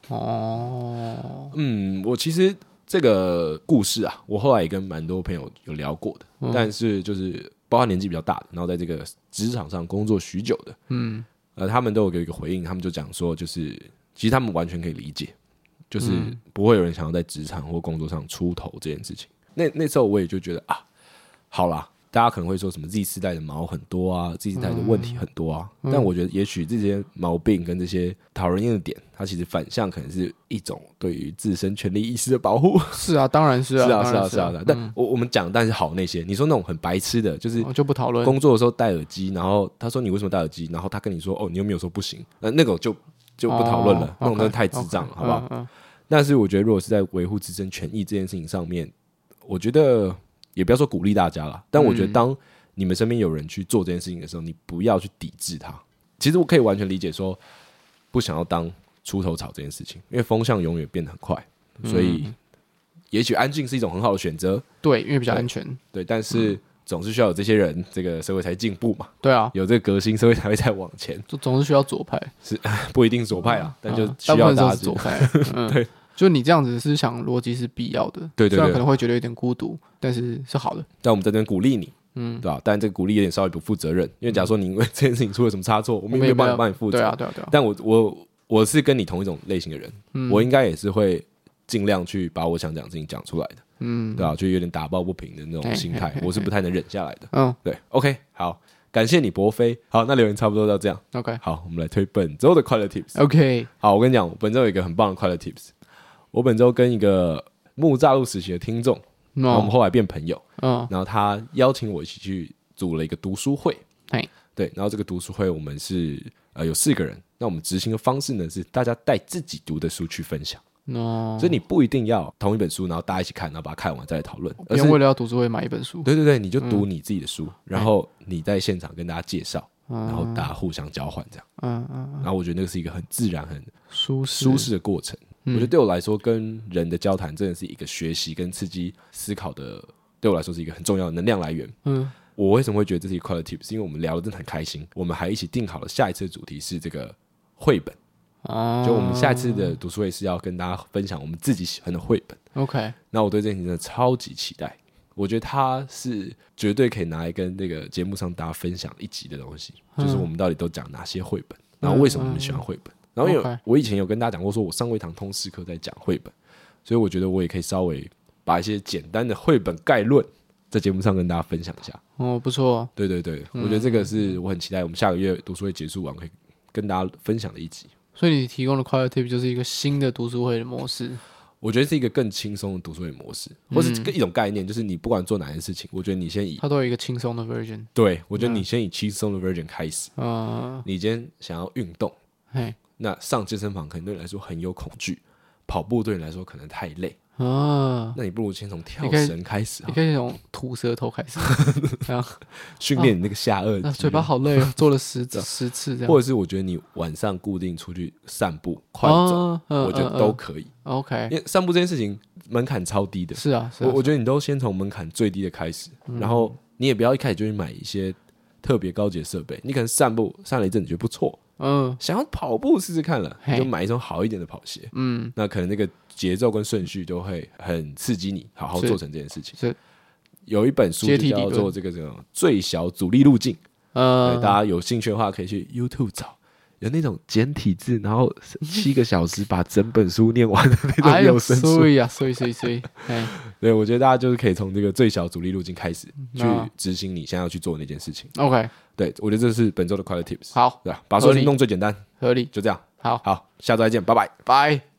哦， 嗯，我其实这个故事啊，我后来也跟蛮多朋友有聊过的，嗯、但是就是包括年纪比较大的，然后在这个职场上工作许久的，嗯，呃，他们都有给一个回应，他们就讲说，就是其实他们完全可以理解，就是不会有人想要在职场或工作上出头这件事情。那那时候我也就觉得啊，好啦。大家可能会说什么 Z 世代的毛很多啊 ，Z 世代的问题很多啊，嗯、但我觉得也许这些毛病跟这些讨人厌的点，它其实反向可能是一种对于自身权利意识的保护。 是啊，当然是啊， 是啊，是啊，是啊。是啊嗯、但我我们讲，但是好那些，你说那种很白痴的，就是就不讨论。 工作的时候戴耳机，然后他说你为什么戴耳机，然后他跟你说哦，你又没有说不行，那那种就就不讨论了，哦、那种真的太智障了， okay, 好不好？嗯嗯、但是我觉得，如果是在维护自身权益这件事情上面，我觉得也不要说鼓励大家啦，但我觉得当你们身边有人去做这件事情的时候，你不要去抵制他。其实我可以完全理解说，不想要当出头草这件事情，因为风向永远变得很快，所以也许安静是一种很好的选择。 对，因为比较安全。 对，对但是总是需要有这些人，这个社会才进步嘛。 对啊， 有这个革新，社会才会再往前。 总是需要左派， 是不一定左派啊，嗯、但就需要大家左派。嗯、 对。 就你这样子的思想逻辑是必要的， 对对对， 虽然可能会觉得有点孤独，但是是好的。 但我们在这边鼓励你，嗯，对吧？但这个鼓励有点稍微不负责任，因为假如说你因为这件事情出了什么差错，我们也没有办法帮你负责。 对啊，对啊，对啊。 但我我我是跟你同一种类型的人，嗯、我应该也是会尽量去把我想讲的事情讲出来的，嗯，对吧？就有点打抱不平的那种心态，我是不太能忍下来的。嗯，对 ，OK， 好，感谢你博飞。好，那留言差不多到这样。 OK， 好，我们来推本周的快乐 Tips。 OK， 好，我跟你讲，本周有一个很棒的快乐 Tips。我本周跟一个木栅路时期的听众，然后我们后来变朋友，嗯，然后他邀请我一起去组了一个读书会，对，然后这个读书会我们是呃有四个人，那我们执行的方式呢是大家带自己读的书去分享，哦，所以你不一定要同一本书，然后大家一起看，然后把它看完再来讨论， 不用为了要读书会买一本书， 对对对，你就读你自己的书，嗯、然后你在现场跟大家介绍。嗯、然后大家互相交换这样，嗯嗯，然后我觉得那个是一个很自然、很舒适舒适的过程。嗯、我觉得对我来说，跟人的交谈真的是一个学习跟刺激思考的，对我来说是一个很重要的能量来源。嗯，我为什么会觉得这是一个快乐 tip？ 是因为我们聊得真的很开心，我们还一起定好了下一次的主题是这个绘本。哦，就我们下一次的读书会是要跟大家分享我们自己喜欢的绘本。 OK， 那我对这件事情真的超级期待。我觉得它是绝对可以拿来跟那个节目上大家分享一集的东西，嗯、就是我们到底都讲哪些绘本，然后为什么我们喜欢绘本。嗯嗯、然后因为我以前有跟大家讲过，说我上过一堂通识课在讲绘本，所以我觉得我也可以稍微把一些简单的绘本概论在节目上跟大家分享一下。 哦，不错。 对对对，嗯、我觉得这个是我很期待我们下个月读书会结束完可以跟大家分享的一集。 所以你提供的快乐 tip 就是一个新的读书会的模式。 我觉得是一个更轻松的读书会模式，或是一种概念，就是你不管做哪件事情，我觉得你先以它都有一个轻松的 version。 对，我觉得你先以轻松的 version 开始。嗯，你今天想要运动，那上健身房可能对你来说很有恐惧，跑步对你来说可能太累。啊，那你不如先从跳绳开始， 你可以从吐舌头开始，这样训练你那个下颚。 那嘴巴好累哦，做了十十次这样。 或者是我觉得你晚上固定出去散步、快走，我觉得都可以。 OK， 因为散步这件事情门槛超低的。 是啊， 我我觉得你都先从门槛最低的开始，然后你也不要一开始就去买一些特别高级的设备，你可能散步散了一阵子觉得不错。嗯，想要跑步试试看了，你就买一双好一点的跑鞋。嗯，那可能那个节奏跟顺序就会很刺激你，好好做成这件事情。是，有一本书就叫做这个这种最小阻力路径。嗯，大家有兴趣的话可以去 YouTube 找，有那种简体字，然后七个小时把整本书念完的那种有声书。 所以啊，所以所以所以， 对，我觉得大家就是可以从这个最小阻力路径开始去执行你现在要去做的那件事情。 OK。 对，我觉得这是本周的快乐 tips。 好， 对吧？把所有事情弄最简单， 合理， 就这样。 好， 好，下周再见，拜拜， 拜。